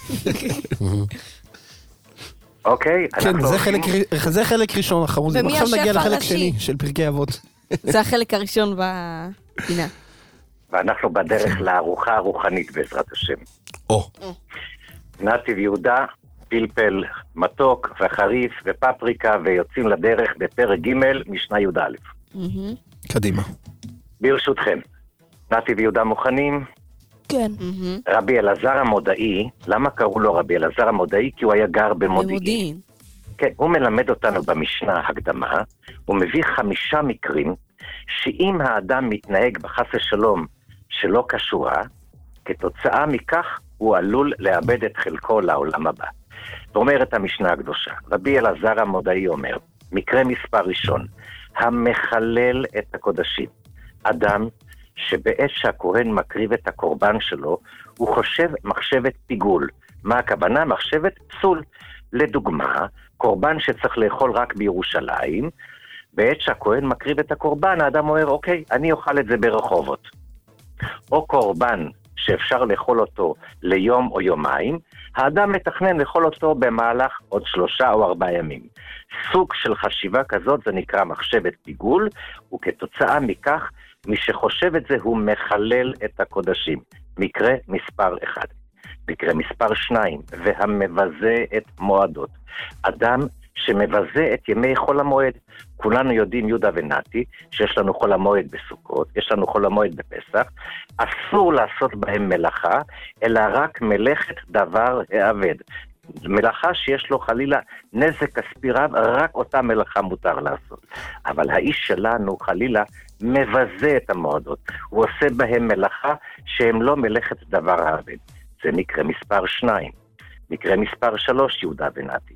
אוקיי? כן, זה חלק ראשון, חרוזים. עכשיו נגיע לחלק שני של פרקי אבות. זה החלק הראשון בפינה. ואנחנו בדרך לארוחה הרוחנית בעזרת השם. או. נתי ויהודה, פלפל, מתוק וחריף ופפריקה, ויוצאים לדרך בפרק ג' משנה י"א. קדימה. ברשותכם, נתי ויהודה מוכנים? כן. רבי אלעזר המודעי, למה קראו לו רבי אלעזר המודעי? כי הוא היה גר במודיעין. כן, הוא מלמד אותנו במשנה הקדמה, הוא מביא חמישה מקרים, שאם האדם מתנהג בחס ושלום שלא קשורה, כתוצאה מכך הוא עלול לאבד את חלקו לעולם הבא. ואומרת המשנה הקדושה, רבי אלעזר המודעי אומר, מקרה מספר ראשון, המחלל את הקודשים. אדם שבעת שהכהן מקריב את הקורבן שלו, הוא חושב מחשבת פיגול. מה הכוונה? מחשבת פסול. לדוגמה, קורבן שצריך לאכול רק בירושלים, בעת שהכהן מקריב את הקורבן, האדם אומר, אוקיי, אני אוכל את זה ברחובות. או קורבן שאפשר לאכול אותו ליום או יומיים, האדם מתכנן לאכול אותו במהלך עוד שלושה או ארבעה ימים. סוג של חשיבה כזאת זה נקרא מחשבת פיגול, וכתוצאה מכך, מי שחושב את זה הוא מחלל את הקודשים. מקרה מספר אחד. מקרה מספר שניים, והמבזה את מועדות. אדם שמבזה את ימי חול המועד. כולנו יודעים, יהודה ונתי, שיש לנו חול המועד בסוכות, יש לנו חול המועד בפסח, אסור לעשות בהם מלאכה, אלא רק מלאכת דבר העבד. מלאכה שיש לו חלילה נזק כספי רב, רק אותה מלאכה מותר לעשות. אבל האיש שלנו חלילה מבזה את המועדות, הוא עושה בהם מלאכה שהם לא מלאכת דבר העבד. זה מקרה מספר שניים. מקרה מספר שלוש, יהודה ונתי,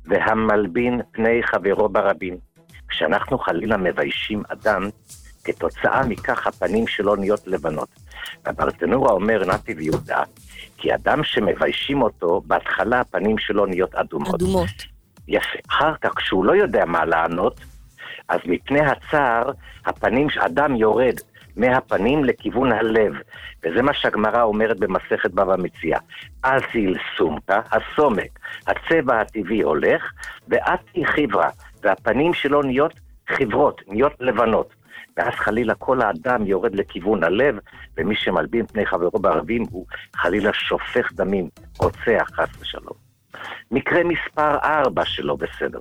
והמלבין פני חברו ברבים. כשאנחנו חלילה מביישים אדם, כתוצאה מכך הפנים שלו נהיות לבנות. והברטנורה אומר, נתי ויהודה, כי אדם שמביישים אותו, בהתחלה הפנים שלו נהיות אדומות. אדומות. יפה. אחר כך, כשהוא לא יודע מה לענות, אז מפני הצער, הפנים, אדם יורד מהפנים לכיוון הלב. וזה מה שהגמרא אומרת במסכת בבא מציעא. אזיל סומקה, הסומק, הצבע הטבעי הולך, ואתי חיברה, והפנים שלו נהיות חברות, נהיות לבנות. ואז חלילה כל האדם יורד לכיוון הלב, ומי שמלבין פני חברו ברבים הוא חלילה שופך דמים, רוצח חס ושלום. מקרה מספר ארבע שלו בסדר,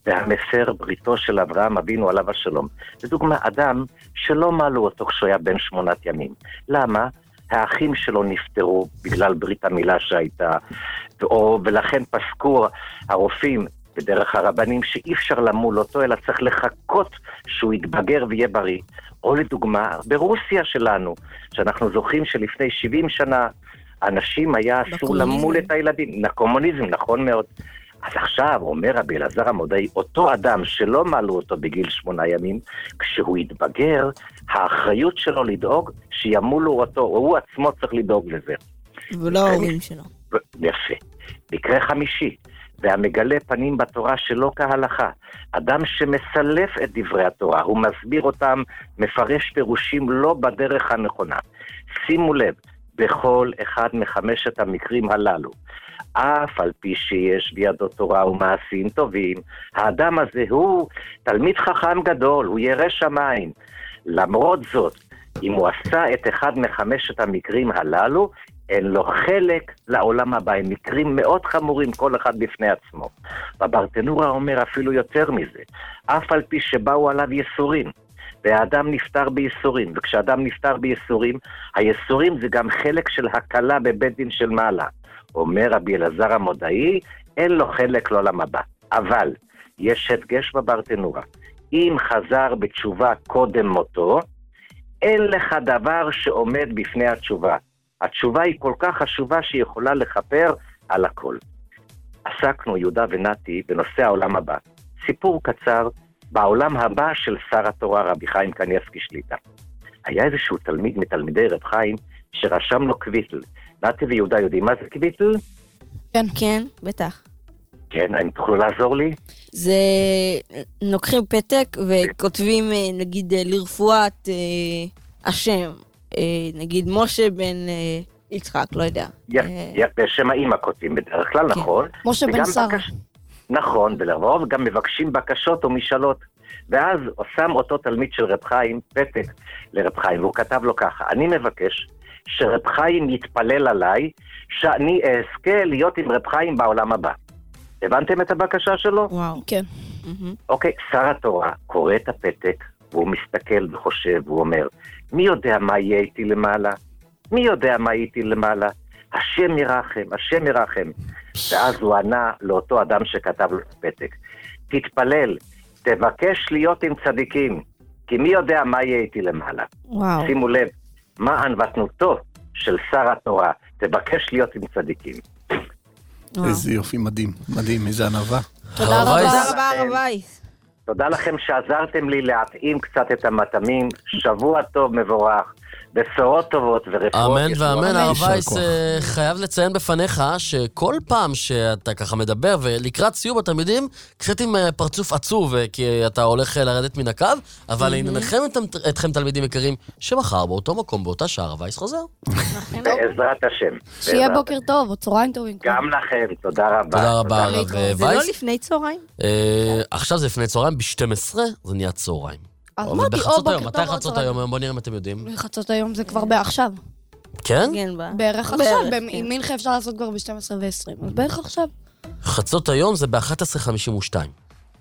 והמפר בריתו של אברהם אבינו עליו השלום. לדוגמה, אדם שלא מעלו אותו כשהוא היה בן שמונת ימים. למה? האחים שלו נפטרו בגלל ברית המילה שהייתה, או, ולכן פסקו הרופאים בדרך הרבנים שאי אפשר למול אותו, אלא צריך לחכות שהוא יתבגר ויהיה בריא. או לדוגמה, ברוסיה שלנו, שאנחנו זוכרים שלפני שבעים שנה, אנשים היה אסור למול את הילדים. קומוניזם, נכון מאוד. אז עכשיו, אומר רבי אלעזר המודעי, אותו אדם שלא מעלו אותו בגיל שמונה ימים, כשהוא יתבגר, האחריות שלו לדאוג שימולו אותו, או הוא עצמו צריך לדאוג לזה. ולא ההורים שלו. יפה. מקרה חמישי, והמגלה פנים בתורה שלא כהלכה. אדם שמסלף את דברי התורה, הוא מסביר אותם, מפרש פירושים לא בדרך הנכונה. שימו לב, בכל אחד מחמשת המקרים הללו, אף על פי שיש בידו תורה ומעשים טובים, האדם הזה הוא תלמיד חכם גדול, הוא ירא שמיים. למרות זאת, אם הוא עשה את אחד מחמשת המקרים הללו, אין לו חלק לעולם הבא. הם מקרים מאוד חמורים, כל אחד בפני עצמו. וברטנורה אומר אפילו יותר מזה, אף על פי שבאו עליו יסורים, והאדם נפטר בייסורים, וכשאדם נפטר בייסורים, הייסורים זה גם חלק של הקלה בבית דין של מעלה. אומר רבי אלעזר המודעי, אין לו חלק לעולם הבא. אבל יש הדגש בברטנורה, אם חזר בתשובה קודם מותו, אין לך דבר שעומד בפני התשובה. התשובה היא כל כך חשובה שהיא יכולה לכפר על הכל. עסקנו יהודה ונתי בנושא העולם הבא. סיפור קצר, בעולם הבא של שר התורה רבי חיים קניאסקי שליטה. היה איזשהו תלמיד מתלמידי רב חיים שרשם לו קוויטל. נתי ויהודה יודעים מה זה קוויטל? כן, כן, בטח. כן, האם תוכלו לעזור לי? זה לוקחים פתק וכותבים נגיד לרפואת אה, השם, אה, נגיד משה בן אה, יצחק, לא יודע. בשם האמא כותבים בדרך כלל, נכון. משה בן שר. נכון, ולרוב גם מבקשים בקשות או משאלות. ואז שם אותו תלמיד של רב חיים פתק לרב חיים, והוא כתב לו ככה, אני מבקש שרב חיים יתפלל עליי, שאני אזכה להיות עם רב חיים בעולם הבא. הבנתם את הבקשה שלו? וואו, כן. אוקיי, שר התורה קורא את הפתק, והוא מסתכל וחושב, והוא אומר, מי יודע מה יהיה איתי למעלה? מי יודע מה יהיה איתי למעלה? השם ירחם, השם ירחם. ואז הוא ענה לאותו אדם שכתב לו את הפתק, תתפלל, תבקש להיות עם צדיקים, כי מי יודע מה יהיה איתי למעלה. וואו. שימו לב, מה ענוותנותו של שר התורה, תבקש להיות עם צדיקים. איזה יופי, מדהים, מדהים, איזה ענווה. תודה רבה, הרב וייס. תודה לכם שעזרתם לי להתאים קצת את המתאמים, שבוע טוב מבורך, בשורות טובות ורפואות. אמן ואמן, הרב וייס, חייב לציין בפניך שכל פעם שאתה ככה מדבר ולקראת סיום התלמידים, קצת עם פרצוף עצוב, כי אתה הולך לרדת מן הקו, אבל ננחם אתכם תלמידים יקרים, שמחר באותו מקום, באותה שעה, הרב וייס חוזר. בעזרת השם. שיהיה בוקר טוב, או צהריים טובים. גם לכם, תודה רבה. תודה רבה, הרב וייס. זה לא לפני צהריים? עכשיו זה לפני צהריים, ב-שתים עשרה זה נהיה צהריים. אז אמרתי, או בוקר טוב, מתי חצות היום? בוא נראה אם אתם יודעים. חצות היום זה כבר בעכשיו. כן? בערך עכשיו, עם מינכה אפשר לעשות כבר ב-שתים עשרה ועשרים, אז בערך עכשיו. חצות היום זה ב-אחת עשרה חמישים ושתיים.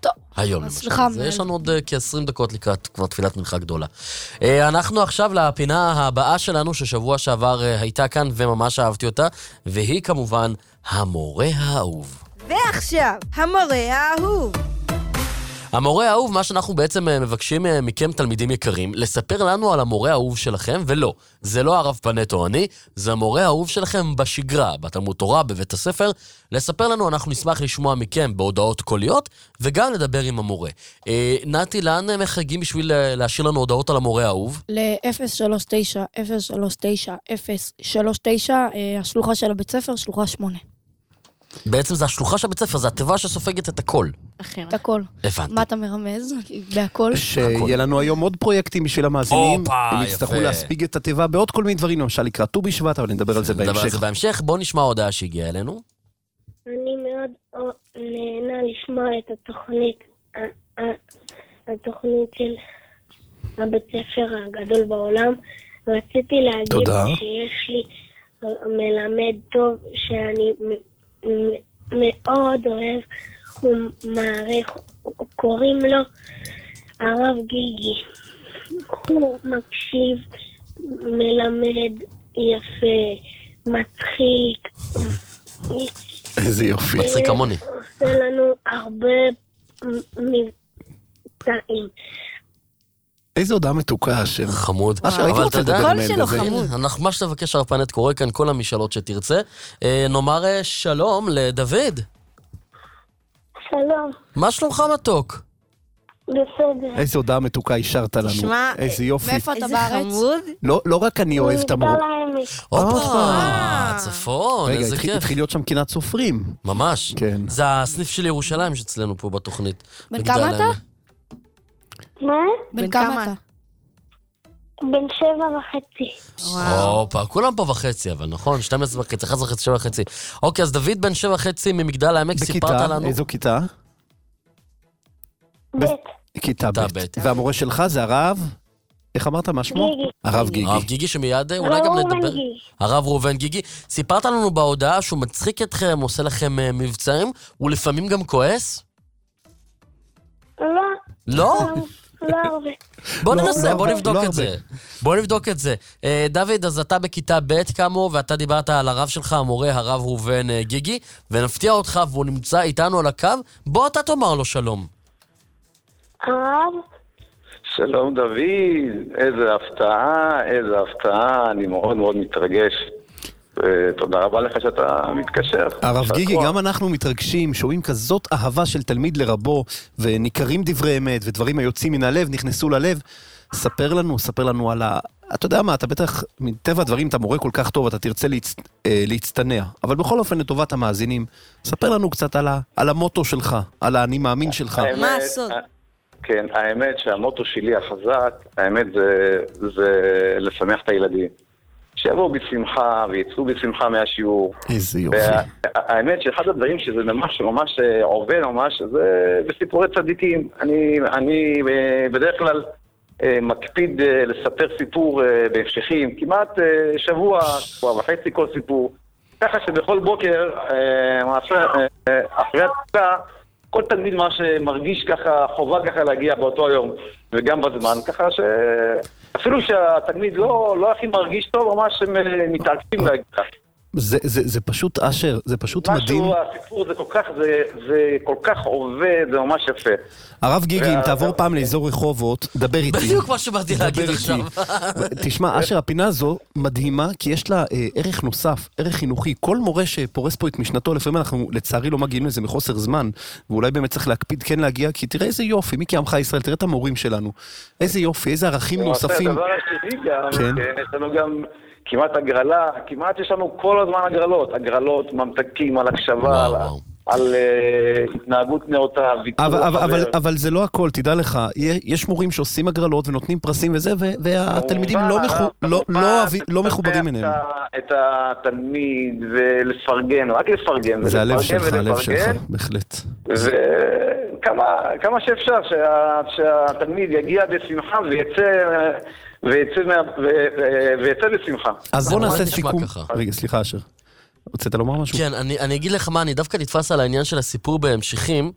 טוב. היום אז למשל. סליחה, אז מנהל. יש לנו עוד אה, כ-עשרים דקות לקראת כבר תפילת מנחה גדולה. אה, אנחנו עכשיו לפינה הבאה שלנו, ששבוע שעבר אה, הייתה כאן וממש אהבתי אותה, והיא כמובן המורה האהוב. ועכשיו, המורה האהוב. המורה האהוב, מה שאנחנו בעצם אה, מבקשים אה, מכם תלמידים יקרים, לספר לנו על המורה האהוב שלכם, ולא, זה לא הרב פנט או אני, זה המורה האהוב שלכם בשגרה, בתלמוד תורה, בבית הספר. לספר לנו, אנחנו נשמח לשמוע מכם בהודעות קוליות, וגם לדבר עם המורה. אה, נתי, לאן אה, מחייגים בשביל אה, להשאיר לנו הודעות על המורה האהוב? ל-אפס שלוש תשע אפס שלוש תשע אפס שלוש תשע, אה, השלוחה של הבית ספר, שלוחה שמונה. בעצם זה השלוחה של הבית ספר, זה הטבע שסופגת את הכל. את הכל. הבנתי. מה אתה מרמז? בהכל? שיהיה לנו היום עוד פרויקטים בשביל המאזינים. אופה, הם יצטרכו יפה. להספיג את הטבע בעוד כל מיני דברים, למשל לקראת ט"ו בשבט, אבל נדבר על זה נדבר על בהמשך. זה בהמשך. בואו נשמע הודעה שהגיעה אלינו. אני מאוד נהנה לשמוע את התוכנית, ה- ה- התוכנית של הבית ספר הגדול בעולם. רציתי להגיד תודה. שיש לי מלמד טוב שאני מ- מ- מאוד אוהב ומעריך, קוראים לו הרב גיגי. הוא מקשיב, מלמד יפה, מצחיק. איזה יופי. מצחיק כמוני. עושה לנו הרבה מבצעים. איזה הודעה מתוקה, אשר. חמוד. אשר, הייתי אבל רוצה אתה יודע, לדבר מהם בזה. הנה, אנחנו מה שתבקש הרב פנט קורא כאן, כל המשאלות שתרצה. אה, נאמר אה, שלום לדוד. שלום, מה שלומך מתוק? בסדר. איזה הודעה מתוקה השארת לנו. תשמע, איזה יופי. מאיפה אתה איזה בארץ? חמוד. לא לא רק אני אוהב את המורה. מגדל העמק. הופה, צפון, רגע, איזה התחיל- כיף. התחיל להיות שם קנאת סופרים. ממש. כן. זה הסניף של ירושלים שאצלנו פה בתוכנית. בן מגדל כמה אתה? העמק. מה? בן כמה אתה? בן שבע וחצי. הופה, כולם פה וחצי, אבל נכון? שתים עשרה וחצי, אחת עשרה וחצי, שבע וחצי. אוקיי, אז דוד בן שבע וחצי ממגדל העמק, סיפרת בכיתה, לנו. איזו כיתה? ב'. כיתה כיתה ב'. ב'. והמורה שלך זה הרב? איך אמרת מה שמו? גיגי. הרב גיגי. הרב גיגי שמיד אולי גם ראובן נדבר. גיגי. הרב ראובן גיגי. סיפרת לנו בהודעה שהוא מצחיק אתכם, עושה לכם אה, מבצעים, הוא לפעמים גם כועס? לא. לא? לא הרבה. בוא לא, ננסה, לא בוא הרבה, נבדוק לא את זה. הרבה. בוא נבדוק את זה. אה, דוד, אז אתה בכיתה ב' כאמור, ואתה דיברת על הרב שלך, המורה, הרב ראובן אה, גיגי, ונפתיע אותך והוא נמצא איתנו על הקו, בוא אתה תאמר לו שלום. הרב, שלום דוד, איזה הפתעה, איזה הפתעה, אני מאוד מאוד מתרגש. ותודה רבה לך שאתה מתקשר. הרב גיגי, גם אנחנו מתרגשים, שומעים כזאת אהבה של תלמיד לרבו, וניכרים דברי אמת, ודברים היוצאים מן הלב, נכנסו ללב. ספר לנו, ספר לנו על ה... אתה יודע מה, אתה בטח, מטבע הדברים, אתה מורה כל כך טוב, אתה תרצה להצ... אה, להצטנע. אבל בכל אופן, לטובת המאזינים, ספר לנו קצת על, ה... על המוטו שלך, על האני מאמין שלך. האמת, מה הסוד? כן, האמת שהמוטו שלי החזק, האמת זה, זה לשמח את הילדים. שיבואו בשמחה ויצאו בשמחה מהשיעור. איזה יופי. האמת שאחד הדברים שזה ממש ממש עובד ממש, זה בסיפורי צדיקים. אני, אני בדרך כלל מקפיד לספר סיפור בהמשכים, כמעט שבוע, שבוע וחצי כל סיפור. ככה שבכל בוקר, אחרי התפילה, כל תלמיד מה שמרגיש ככה, חובה ככה להגיע באותו היום, וגם בזמן, ככה שאפילו שהתלמיד לא, לא הכי מרגיש טוב, ממש הם מתעקשים להגיע. זה, זה, זה פשוט, אשר, זה פשוט מדהים. משהו, הסיפור זה כל כך, זה, זה כל כך עובד, זה ממש יפה. הרב גיגי, אם תעבור פעם לאזור רחובות, דבר איתי. בדיוק מה שבאתי להגיד עכשיו. תשמע, אשר, הפינה הזו מדהימה, כי יש לה אה, ערך נוסף, ערך חינוכי. כל מורה שפורס פה את משנתו, לפעמים אנחנו לצערי לא מגיעים לזה מחוסר זמן, ואולי באמת צריך להקפיד כן להגיע, כי תראה איזה יופי, מי כעמך ישראל, תראה את המורים שלנו. איזה יופי, איזה ערכים נוספים. הדבר השני גם, כן. כן, יש לנו גם כמעט הגרלה, כמעט יש לנו כל הזמן הגרלות, הגרלות, ממתקים על הקשבה, על, על uh, התנהגות נאותה, ויתור אבל, אבל, אבל, לחבר. אבל זה לא הכל, תדע לך, יש מורים שעושים הגרלות ונותנים פרסים וזה, ו- והתלמידים לא, מחו, לא, לא, אוהבים- לא מחוברים אליהם. את התלמיד ולפרגן, רק לפרגן. זה הלב ולפרגן שלך, הלב שלך, ולפרגן. בהחלט. וכמה כמה שאפשר שה, שהתלמיד יגיע בשמחה ויצא, ויצא, מה, ו, ויצא בשמחה. אז בוא נעשה נשמע סיכום. ככה. רגע, סליחה, אשר. רצית לומר משהו? כן, אני, אני אגיד לך מה, אני דווקא נתפס על העניין של הסיפור בהמשכים,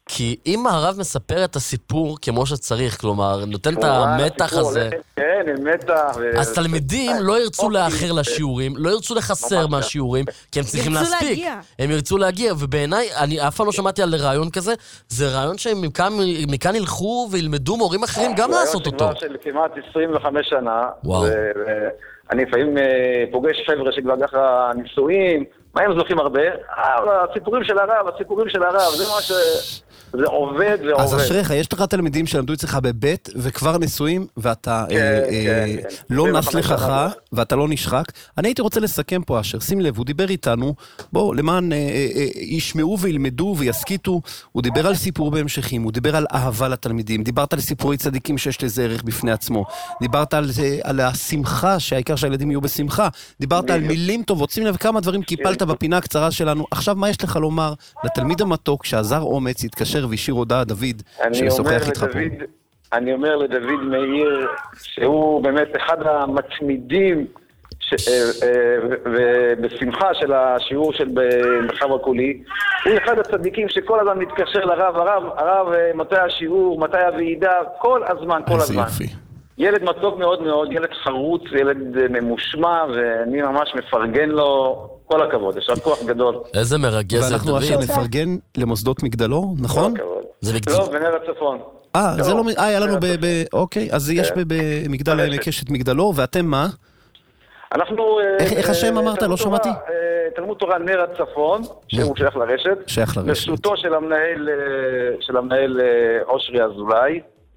כי אם הרב מספר את הסיפור כמו שצריך, כלומר, נותן את המתח הזה, כן, מתח. אז תלמידים לא ירצו לאחר לשיעורים, לא ירצו לחסר מהשיעורים, כי הם צריכים להספיק. הם ירצו להגיע, ובעיניי, אני אף פעם לא שמעתי על רעיון כזה, זה רעיון שהם מכאן ילכו וילמדו מורים אחרים גם לעשות אותו. רעיון של כמעט עשרים וחמש שנה. וואו. אני לפעמים פוגש חבר'ה שכבר ככה נישואים, מה הם זוכים הרבה? הסיפורים של הרב, הסיפורים של הרב, זה מה ש... זה עובד, זה עובד. אז אשריך, יש לך תלמידים שלמדו אצלך בבית, וכבר נשואים, ואתה לא נס לחך, ואתה לא נשחק. אני הייתי רוצה לסכם פה, אשר, שים לב, הוא דיבר איתנו, בואו, למען ישמעו וילמדו ויסקיטו, הוא דיבר על סיפור בהמשכים, הוא דיבר על אהבה לתלמידים, דיברת על סיפורי צדיקים שיש לזה ערך בפני עצמו, דיברת על השמחה, שהעיקר שהילדים יהיו בשמחה, דיברת על מילים טובות, שים לב כמה דברים קיפלת בפינה הקצרה שלנו. עכשיו, מה יש לך לומר לתלמיד המתוק שעזר אומץ, יתקשר וישיר הודעה דוד, שמשוחח איתך פה? אני אומר לדוד מאיר, שהוא באמת אחד המצמידים ובשמחה של השיעור של מרחב הקולי, הוא אחד הצדיקים שכל הזמן מתקשר לרב, הרב, הרב, מתי השיעור, מתי הוועידה, כל הזמן, כל הזמן. ילד מתוק מאוד מאוד, ילד חרוץ, ילד ממושמע, ואני ממש מפרגן לו כל הכבוד, יש כוח גדול. איזה מרגש זה דוד. ואנחנו עכשיו נפרגן למוסדות מגדלור, נכון? זה לא, בנר הצפון. אה, זה לא, אה, היה לנו ב... אוקיי, אז יש במגדל העמק יש את מגדלור, ואתם מה? אנחנו... איך השם אמרת? לא שמעתי? תלמוד תורה נר הצפון, שהוא שייך לרשת. שייך לרשת. ברשותו של המנהל, של המנהל אושרי אזולאי,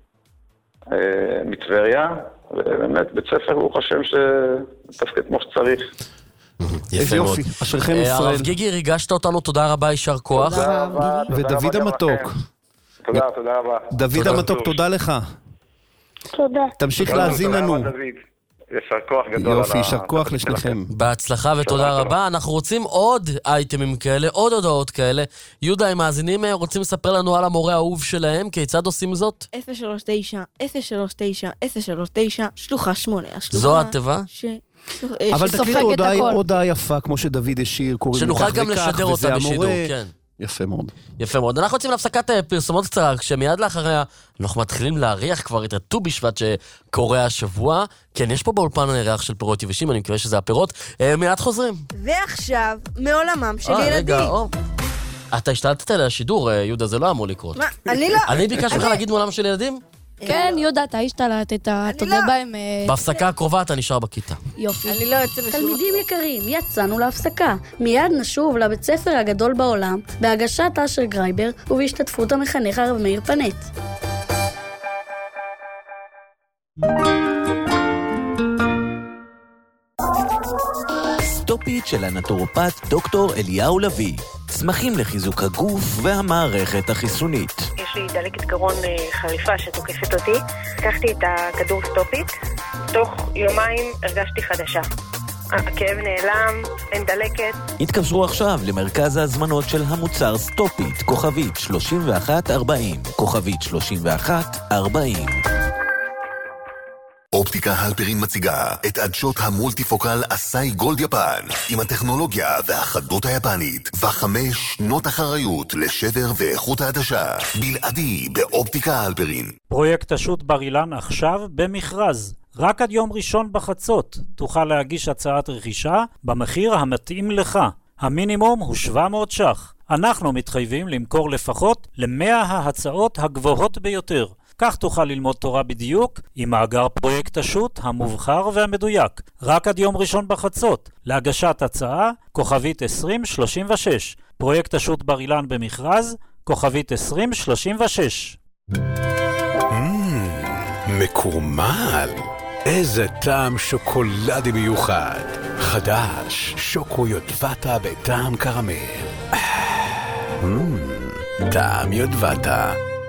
מטבריה, ובאמת בית ספר הוא חושב שתפקד כמו שצריך. איזה יופי, אשריכם ישראל. הרב גיגי, ריגשת אותנו, תודה רבה, יישר כוח. תודה רבה. ודוד המתוק. תודה, תודה רבה. דוד המתוק, תודה לך. תודה. תמשיך להאזין לנו. יישר כוח גדול. יופי, יישר כוח לשניכם. בהצלחה ותודה רבה. אנחנו רוצים עוד אייטמים כאלה, עוד הודעות כאלה. יהודה, הם מאזינים רוצים לספר לנו על המורה האהוב שלהם, כיצד עושים זאת? אפס שלוש תשע, אפס שלוש תשע, אפס שלוש תשע, שלוחה שמונה. זו התיבה? אבל תקליטו הודעה יפה, כמו שדוד השיר, קוראים שנוכל גם לשדר אותה בשידור, כן. יפה מאוד. יפה מאוד. אנחנו יוצאים להפסקת פרסומות קצרה, כשמיד לאחריה אנחנו מתחילים להריח כבר את הט"ו בשבט שקורה השבוע. כן, יש פה באולפן ריח של פירות יבשים, אני מקווה שזה הפירות. מיד חוזרים. ועכשיו, מעולמם של ילדים. רגע, או. אתה השתלטת על השידור, יהודה, זה לא אמור לקרות. מה? אני לא... אני ביקש לך להגיד מעולם של ילדים? כן, יהודה, אתה השתלטת, אתה תודה בהם... בהפסקה הקרובה אתה נשאר בכיתה. יופי. אני לא יוצא לשוק. תלמידים יקרים, יצאנו להפסקה. מיד נשוב לבית ספר הגדול בעולם, בהגשת אשר גרייבר ובהשתתפות המחנך הרב מאיר פנט. סטופית של הנטורופט דוקטור אליהו לוי. צמחים לחיזוק הגוף והמערכת החיסונית. יש לי דלקת גרון חריפה שתוקפת אותי. לקחתי את הכדור סטופית. תוך יומיים הרגשתי חדשה. הכאב נעלם, אין דלקת. התקשרו עכשיו למרכז ההזמנות של המוצר סטופית, כוכבית שלושים ואחת ארבעים, כוכבית שלושים ואחת ארבעים. אופטיקה הלפרין מציגה את עדשות המולטיפוקל אסאי גולד יפן עם הטכנולוגיה והחדות היפנית וחמש שנות אחריות לשבר ואיכות העדשה בלעדי באופטיקה הלפרין. פרויקט השו"ת בר אילן עכשיו במכרז. רק עד יום ראשון בחצות תוכל להגיש הצעת רכישה במחיר המתאים לך. המינימום הוא שבע מאות ש"ח. אנחנו מתחייבים למכור לפחות ל-מאה ההצעות הגבוהות ביותר. כך תוכל ללמוד תורה בדיוק עם מאגר פרויקט השו"ת המובחר והמדויק. רק עד יום ראשון בחצות. להגשת הצעה, כוכבית עשרים שלושים ושש. פרויקט השו"ת בר אילן במכרז, כוכבית עשרים שלושים ושש. מקורמל. איזה טעם שוקולדי מיוחד. חדש, שוקו יודבטה בטעם קרמל. טעם יודבטה.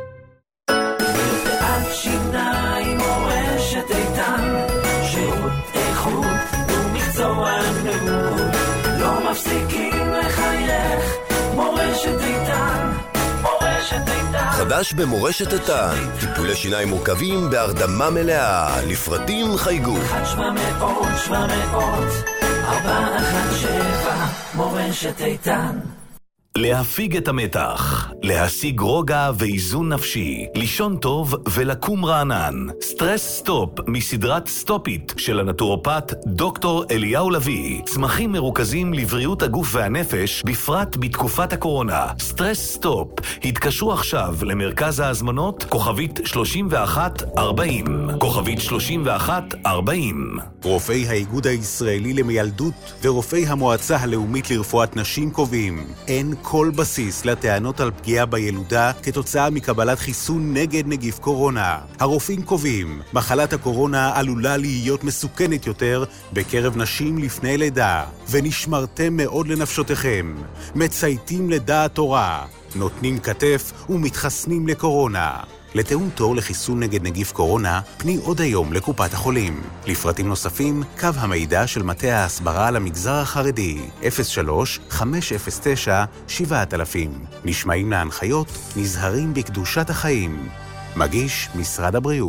שיניים מורשת איתן, שירות איכות ומקצוענות, לא מפסיקים לחייך, מורשת איתן, מורשת איתן. חדש במורשת איתן, טיפולי שיניים מורכבים בהרדמה מלאה, לפרטים חייגו. אחת שבע מאות, שבע מאות, ארבע אחת שבע, מורשת איתן. להפיג את המתח, להשיג רוגע ואיזון נפשי, לישון טוב ולקום רענן. סטרס סטופ מסדרת סטופית של הנטורופט דוקטור אליהו לוי. צמחים מרוכזים לבריאות הגוף והנפש, בפרט בתקופת הקורונה. סטרס סטופ. התקשרו עכשיו למרכז ההזמנות כוכבית שלושים ואחת ארבעים. כוכבית שלושים ואחת ארבעים. רופאי האיגוד הישראלי למיילדות ורופאי המועצה הלאומית לרפואת נשים קובעים, אין כל בסיס לטענות על פגיעה בילודה כתוצאה מקבלת חיסון נגד נגיף קורונה. הרופאים קובעים, מחלת הקורונה עלולה להיות מסוכנת יותר בקרב נשים לפני לידה, ונשמרתם מאוד לנפשותיכם. מצייתים לדעת תורה, נותנים כתף ומתחסנים לקורונה. לתאום תור לחיסון נגד נגיף קורונה, פני עוד היום לקופת החולים. לפרטים נוספים, קו המידע של מטה ההסברה למגזר החרדי, אפס שלוש חמש אפס תשע שבעת אלפים. נשמעים להנחיות, נזהרים בקדושת החיים. מגיש משרד הבריאות.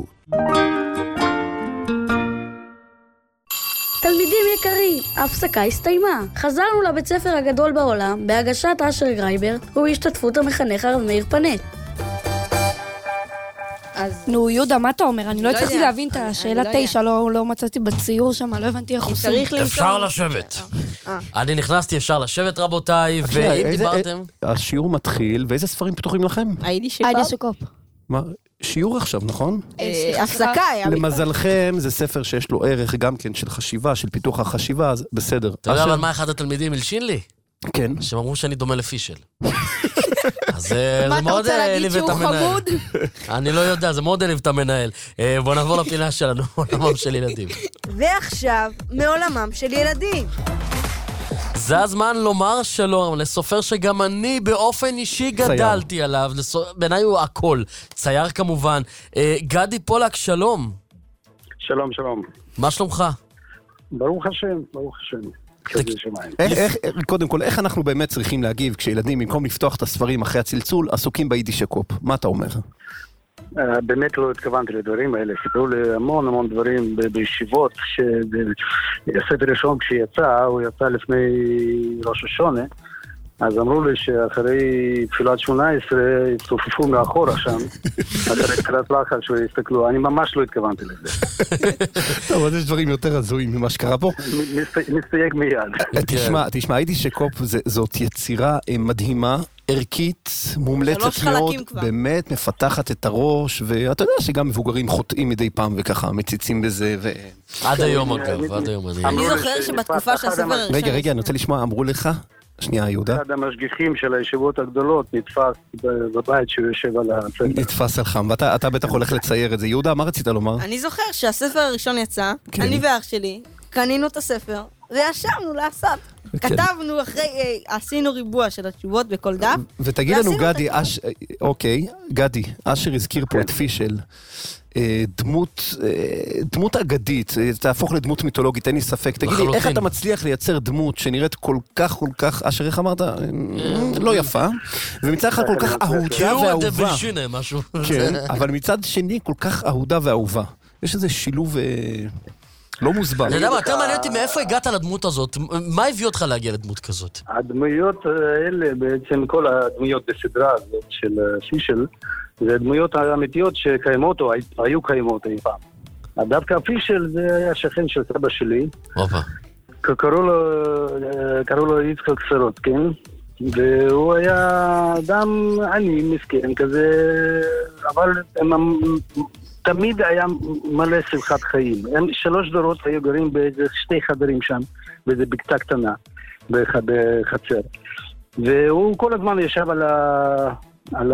תלמידים יקרים, ההפסקה הסתיימה. חזרנו לבית ספר הגדול בעולם בהגשת אשר גרייבר ובהשתתפות המחנך הרב מאיר פנט. נו, יהודה, מה אתה אומר? אני לא הצלחתי להבין את השאלה תשע, לא מצאתי בציור שם, לא הבנתי איך עושים. אפשר לשבת. אני נכנסתי, אפשר לשבת רבותיי, ואם דיברתם... השיעור מתחיל, ואיזה ספרים פתוחים לכם? היידי שקופ. מה? שיעור עכשיו, נכון? הפסקה היה. למזלכם, זה ספר שיש לו ערך גם כן של חשיבה, של פיתוח החשיבה, אז בסדר. אתה יודע אבל מה אחד התלמידים הלשין לי? כן. שהם אמרו שאני דומה לפישל. אז זה מה אתה מאוד רוצה להגיד העליב את שהוא המנהל. חמוד? אני לא יודע, זה מאוד העליב את המנהל. בואו נעבור לפינה שלנו, עולמם של ילדים. ועכשיו, מעולמם של ילדים. זה הזמן לומר שלום לסופר שגם אני באופן אישי גדלתי עליו. בעיניי הוא הכל. צייר כמובן. גדי פולק, שלום. שלום, שלום. מה שלומך? ברוך השם, ברוך השם. קודם כל, איך אנחנו באמת צריכים להגיב כשילדים, במקום לפתוח את הספרים אחרי הצלצול, עסוקים ביידיש קופ? מה אתה אומר? באמת לא התכוונתי לדברים האלה. סיפרו לי המון המון דברים בישיבות. הספר ראשון כשיצא, הוא יצא לפני ראש השונה. אז אמרו לי שאחרי תפילת שמונה עשרה הצטופפו מאחורה שם, אחרי קראת לחץ שהסתכלו, אני ממש לא התכוונתי לזה. טוב, אז יש דברים יותר הזויים ממה שקרה פה. נסתייג מיד. תשמע, תשמע, הייתי שקופ זאת יצירה מדהימה, ערכית, מומלצת מאוד, באמת מפתחת את הראש, ואתה יודע שגם מבוגרים חוטאים מדי פעם וככה, מציצים בזה ו... עד היום אגב, עד היום אני... אני זוכר שבתקופה שהספר הראשון... רגע, רגע, אני רוצה לשמוע, אמרו לך... שנייה, יהודה. אחד המשגיחים של הישיבות הגדולות נתפס בבית שהוא יושב על הספר. נתפס על חם, ואתה בטח הולך לצייר את זה. יהודה, מה רצית לומר? אני זוכר שהספר הראשון יצא, אני ואח שלי, קנינו את הספר, וישבנו לעשות. כתבנו אחרי, עשינו ריבוע של התשובות בכל דף. ותגיד לנו, גדי, אוקיי, גדי, אשר הזכיר פה את פישל. דמות, דמות אגדית, תהפוך לדמות מיתולוגית, אין לי ספק. תגיד לי, איך אתה מצליח לייצר דמות שנראית כל כך, כל כך, אשר איך אמרת, לא יפה, ומצד אחד כל כך אהודה ואהובה. כן, אבל מצד שני כל כך אהודה ואהובה. יש איזה שילוב לא מוסבר. אתה יודע מה, יותר מעניין אותי מאיפה הגעת לדמות הזאת? מה הביא אותך להגיע לדמות כזאת? הדמויות האלה, בעצם כל הדמויות בסדרה הזאת של פישל, זה דמויות האמיתיות שקיימות או היו קיימות אי פעם. דווקא פישל זה היה שכן של סבא שלי. אופה. קראו לו, קראו לו יצחק סורוצקין, והוא היה אדם עני, מסכן כזה, אבל הם, תמיד היה מלא שמחת חיים. הם שלוש דורות היו גרים באיזה שתי חדרים שם, באיזה בקתה קטנה, בחצר. והוא כל הזמן ישב על ה... על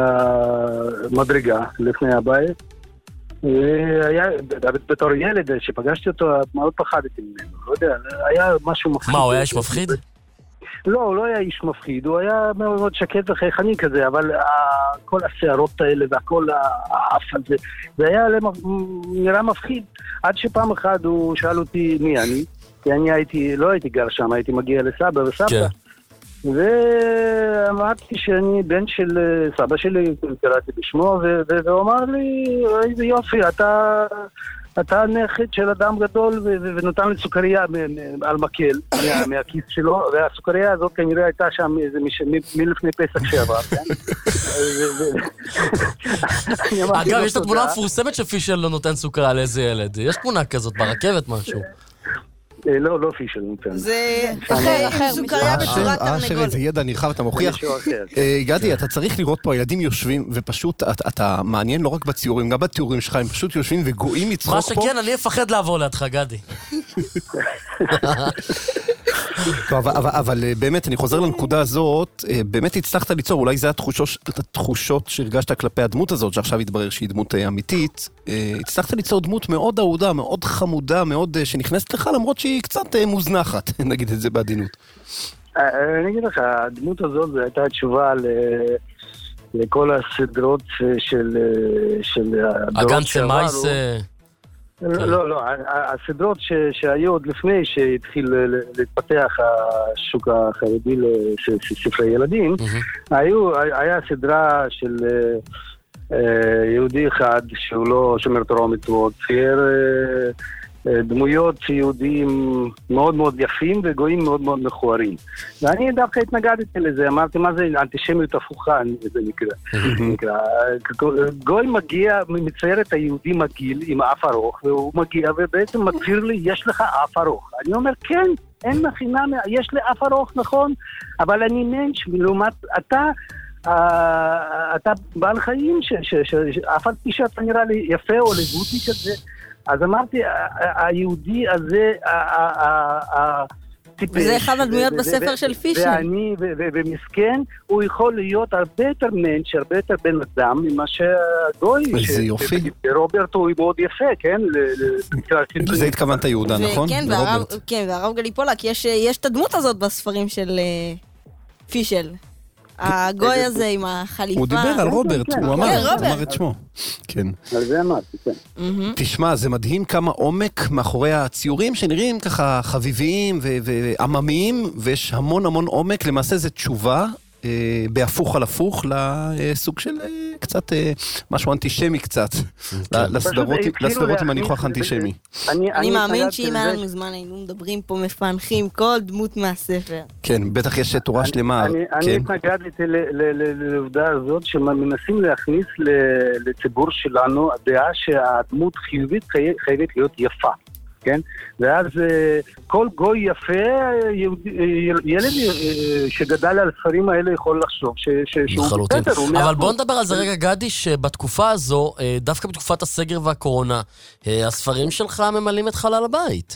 המדרגה לפני הבית. היה, בתור ילד שפגשתי אותו, מאוד פחדתי ממנו. לא יודע, היה משהו מפחיד. מה, הוא היה איש מפחיד? לא, הוא לא היה איש מפחיד, הוא היה מאוד מאוד שקט וחייכני כזה, אבל כל השערות האלה והכל האף הזה, זה היה נראה מפחיד. עד שפעם אחת הוא שאל אותי מי אני, כי אני הייתי, לא הייתי גר שם, הייתי מגיע לסבא וסבתא. ואמרתי שאני בן של סבא שלי, קראתי בשמו, והוא אמר לי, איזה יופי, אתה אתה נכד של אדם גדול ונותן לי סוכריה על מקל מהכיס שלו, והסוכריה הזאת כנראה הייתה שם מלפני פסח שעבר. אגב, יש את התמונה המפורסמת שפישל לא נותן סוכריה לאיזה ילד. יש תמונה כזאת ברכבת משהו. לא, לא פישל נותן. זה אחר, אחר, סוכריה בצורת תרנגול. זה ידע נרחב, אתה מוכיח. גדי, אתה צריך לראות פה, הילדים יושבים, ופשוט אתה מעניין לא רק בציורים, גם בתיאורים שלך, הם פשוט יושבים וגועים מצחוק פה. מה שכן, אני אפחד לעבור לידך, גדי. אבל באמת, אני חוזר לנקודה הזאת, באמת הצלחת ליצור, אולי זה התחושות שהרגשת כלפי הדמות הזאת, שעכשיו התברר שהיא דמות אמיתית, הצלחת ליצור דמות מאוד אהודה, מאוד חמודה, מאוד שנכנסת לך, למרות שהיא קצת מוזנחת, נגיד את זה בעדינות. אני אגיד לך, הדמות הזאת הייתה תשובה לכל הסדרות של אגן צמייס... לא, לא, הסדרות שהיו עוד לפני שהתחיל להתפתח השוק החרדי לספרי ילדים, היה סדרה של יהודי אחד שהוא לא שומר תורה ומצוות, צייר דמויות יהודים מאוד מאוד יפים וגויים מאוד מאוד מכוערים. ואני דווקא התנגדתי לזה, אמרתי מה זה אנטישמיות הפוכה, זה נקרא. גוי מגיע, מצייר את היהודי מגעיל עם אף ארוך, והוא מגיע ובעצם מצהיר לי, יש לך אף ארוך. אני אומר, כן, אין מכינה, יש לי אף ארוך, נכון, אבל אני מנש, לעומת אתה, אתה בעל חיים, שאף על פי שאתה נראה לי יפה או לבוטי כזה, אז אמרתי, היהודי הזה, וזה אחד הדמויות בספר של פישר. ואני, ומסכן, הוא יכול להיות הרבה יותר מנש, הרבה יותר בן אדם, ממה שהגוי. איזה יופי. רוברט הוא מאוד יפה, כן? לזה התכוונת יהודה, נכון? כן, והרב גלי פולק, יש את הדמות הזאת בספרים של פישל. הגוי הזה עם החליפה. הוא דיבר על רוברט, הוא אמר את שמו. כן. על זה אמרתי, כן. תשמע, זה מדהים כמה עומק מאחורי הציורים שנראים ככה חביביים ועממיים, ויש המון המון עומק, למעשה זה תשובה בהפוך על הפוך לסוג של קצת משהו אנטישמי קצת, לסדרות עם הניחוח אנטישמי. אני מאמין שאם היה לנו זמן היינו מדברים פה מפענחים כל דמות מהספר. כן, בטח יש תורה שלמה. אני התנגדתי לעובדה הזאת שמנסים להכניס לציבור שלנו הדעה שהדמות חיובית חייבת להיות יפה. כן? ואז כל גוי יפה, ילד שגדל על הספרים האלה יכול לחשוב שהוא בסדר. אבל בוא נדבר על זה רגע, גדי, שבתקופה הזו, דווקא בתקופת הסגר והקורונה, הספרים שלך ממלאים את חלל הבית.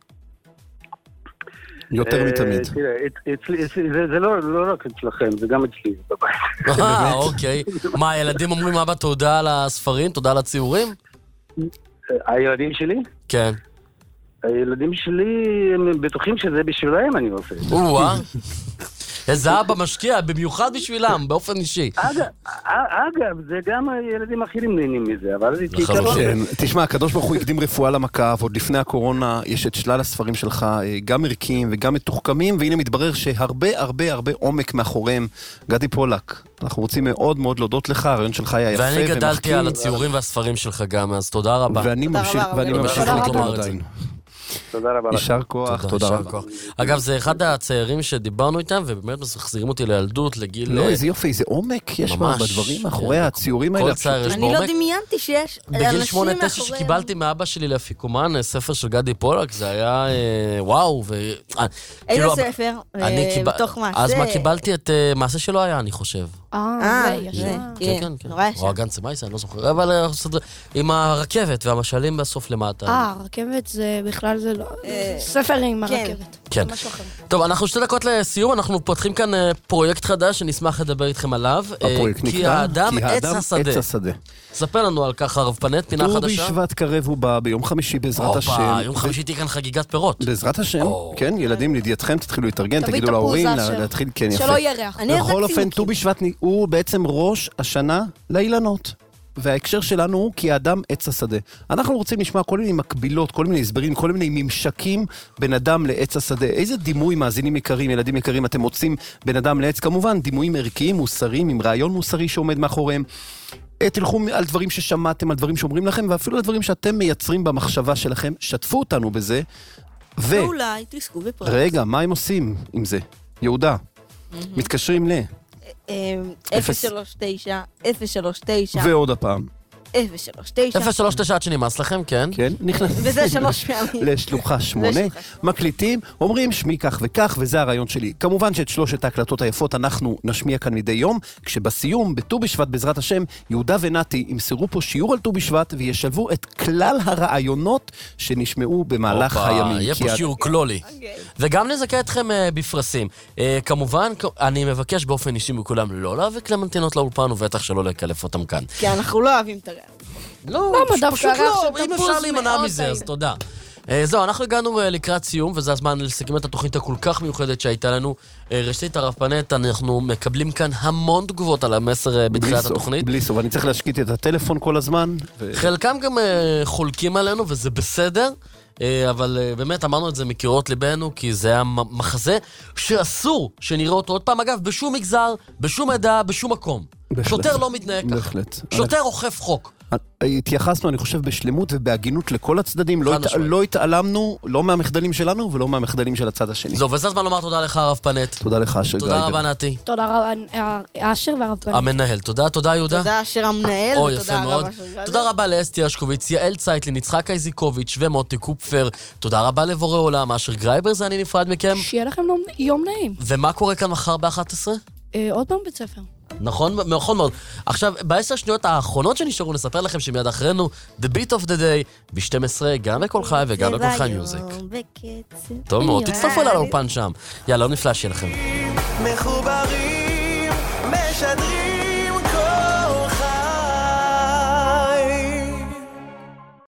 יותר מתמיד. זה לא רק אצלכם, זה גם אצלי בבית. אה, אוקיי. מה, הילדים אומרים, אבא, תודה על הספרים, תודה על הציורים? הילדים שלי? כן. הילדים שלי הם בטוחים שזה בשבילהם אני עושה. או-אה. איזה אבא משקיע, במיוחד בשבילם, באופן אישי. אגב, זה גם ילדים אחרים נהנים מזה, אבל זה כן, תשמע, הקדוש ברוך הוא הקדים רפואה למכה, ועוד לפני הקורונה יש את שלל הספרים שלך, גם ערכיים וגם מתוחכמים, והנה מתברר שהרבה הרבה הרבה עומק מאחוריהם. גדי פולק, אנחנו רוצים מאוד מאוד להודות לך, הרעיון שלך היה יפה ומחכים. ואני גדלתי על הציורים והספרים שלך גם, אז תודה רבה. ואני ממשיך לומר את זה. תודה רבה. יישר כוח, תודה רבה. אגב, זה אחד הצעירים שדיברנו איתם, ובאמת מחזירים אותי לילדות, לגיל... לא, איזה יופי, איזה עומק יש בדברים מאחורי הציורים האלה. אני לא דמיינתי שיש בגיל שמונה תשע שקיבלתי מאבא שלי לאפיקומן, ספר של גדי פולק, זה היה וואו. איזה ספר? בתוך מעשה? אז מה, קיבלתי את מעשה שלא היה, אני חושב. אה, זה, כן, כן. או הגן צמייס, אני לא זוכר. אבל עם הרכבת והמשלים בסוף למטה. אה, הרכבת זה בכלל זה לא... ספר עם הרכבת. כן. טוב, אנחנו שתי דקות לסיום, אנחנו פותחים כאן פרויקט חדש שנשמח לדבר איתכם עליו. הפרויקט נקרא כי האדם עץ השדה. ספר לנו על כך, הרב פנט, פינה חדשה. ט"ו בשבט קרב הוא בא ביום חמישי בעזרת השם. אופה, יום חמישי תהיה כאן חגיגת פירות. בעזרת השם, כן, ילדים, לידיעתכם, תתחילו להתארגן, תגידו להורים, להתחיל, כן, יפה. שלא ירח. בכל אופן, ט"ו בשבט הוא בעצם ראש השנה לאילנות. וההקשר שלנו הוא כי האדם עץ השדה. אנחנו רוצים לשמוע כל מיני מקבילות, כל מיני הסברים, כל מיני ממשקים בין אדם לעץ השדה. איזה דימוי, מאזינים יקרים, ילדים יקרים, אתם מוצאים בין אדם לעץ? כמובן, דימויים ערכיים, מוסריים, עם רעיון מוסרי שעומד מאחוריהם. תלכו על דברים ששמעתם, על דברים שאומרים לכם, ואפילו על דברים שאתם מייצרים במחשבה שלכם, שתפו אותנו בזה, ו... ואולי תזכו בפרס. רגע, מה הם עושים עם זה? יהודה, מתקשרים ל... אפס שלוש תשע, אפס שלוש תשע. ועוד הפעם. אפס שלוש תשע. אפס שלוש תשע עד שנמאס לכם, כן? כן, נכנס. וזה שלוש פעמים. לשלוחה שמונה, מקליטים, אומרים שמי כך וכך, וזה הרעיון שלי. כמובן שאת שלושת ההקלטות היפות אנחנו נשמיע כאן מדי יום, כשבסיום, בט"ו בשבט בעזרת השם, יהודה ונתי ימסרו פה שיעור על ט"ו בשבט, וישלבו את כלל הרעיונות שנשמעו במהלך הימים. יהיה פה שיעור כלולי. וגם נזכה אתכם בפרסים. כמובן, אני מבקש באופן אישי מכולם לא להביא קלמנטינות לאולפן, ובטח שלא לקלף אותם כאן. כי אנחנו לא אוהבים את הריח. לא, פשוט לא, אם אפשר להימנע מזה, אז תודה. זהו, אנחנו הגענו לקראת סיום, וזה הזמן לסכם את התוכנית הכל כך מיוחדת שהייתה לנו. ראשית, הרב פנט, אנחנו מקבלים כאן המון תגובות על המסר בתחילת התוכנית. בלי סוף, אני צריך להשקיט את הטלפון כל הזמן. חלקם גם חולקים עלינו, וזה בסדר, אבל באמת אמרנו את זה מקירות ליבנו, כי זה היה מחזה שאסור שנראה אותו עוד פעם. אגב, בשום מגזר, בשום עדה, בשום מקום. שוטר לא מתנהג ככה. שוטר אוכף חוק. התייחסנו, אני חושב, בשלמות ובהגינות לכל הצדדים, לא, הת... לא התעלמנו, לא מהמחדלים שלנו ולא מהמחדלים של הצד השני. זהו, וזה הזמן לומר תודה לך, הרב פנט. תודה לך, אשר גרייבר. תודה רבה, נתי. תודה רבה, אשר והרב פנט. המנהל, תודה, תודה, יהודה. תודה, אשר המנהל, או, יפה מאוד. תודה רבה לאסתי הרשקוביץ, יעל צייטלין, יצחק איזיקוביץ' ומוטי קופפר. תודה רבה לבורא עולם, אשר גרייבר, זה אני נפרד מכם. שיהיה לכם יום נעים. ומה קורה כאן מחר ב-אחת עשרה? עוד פעם בית ספר. נכון, נכון מאוד. עכשיו, בעשר שניות האחרונות שנשארו, נספר לכם שמיד אחרינו, The Beat of the Day, ב-שתים עשרה, גם בכל חי וגם בכל חי מיוזיק. טוב מאוד, תצטרפו אליי לאולפן שם. יאללה, לא נפלא שיהיה לכם. מחוברים, משדרים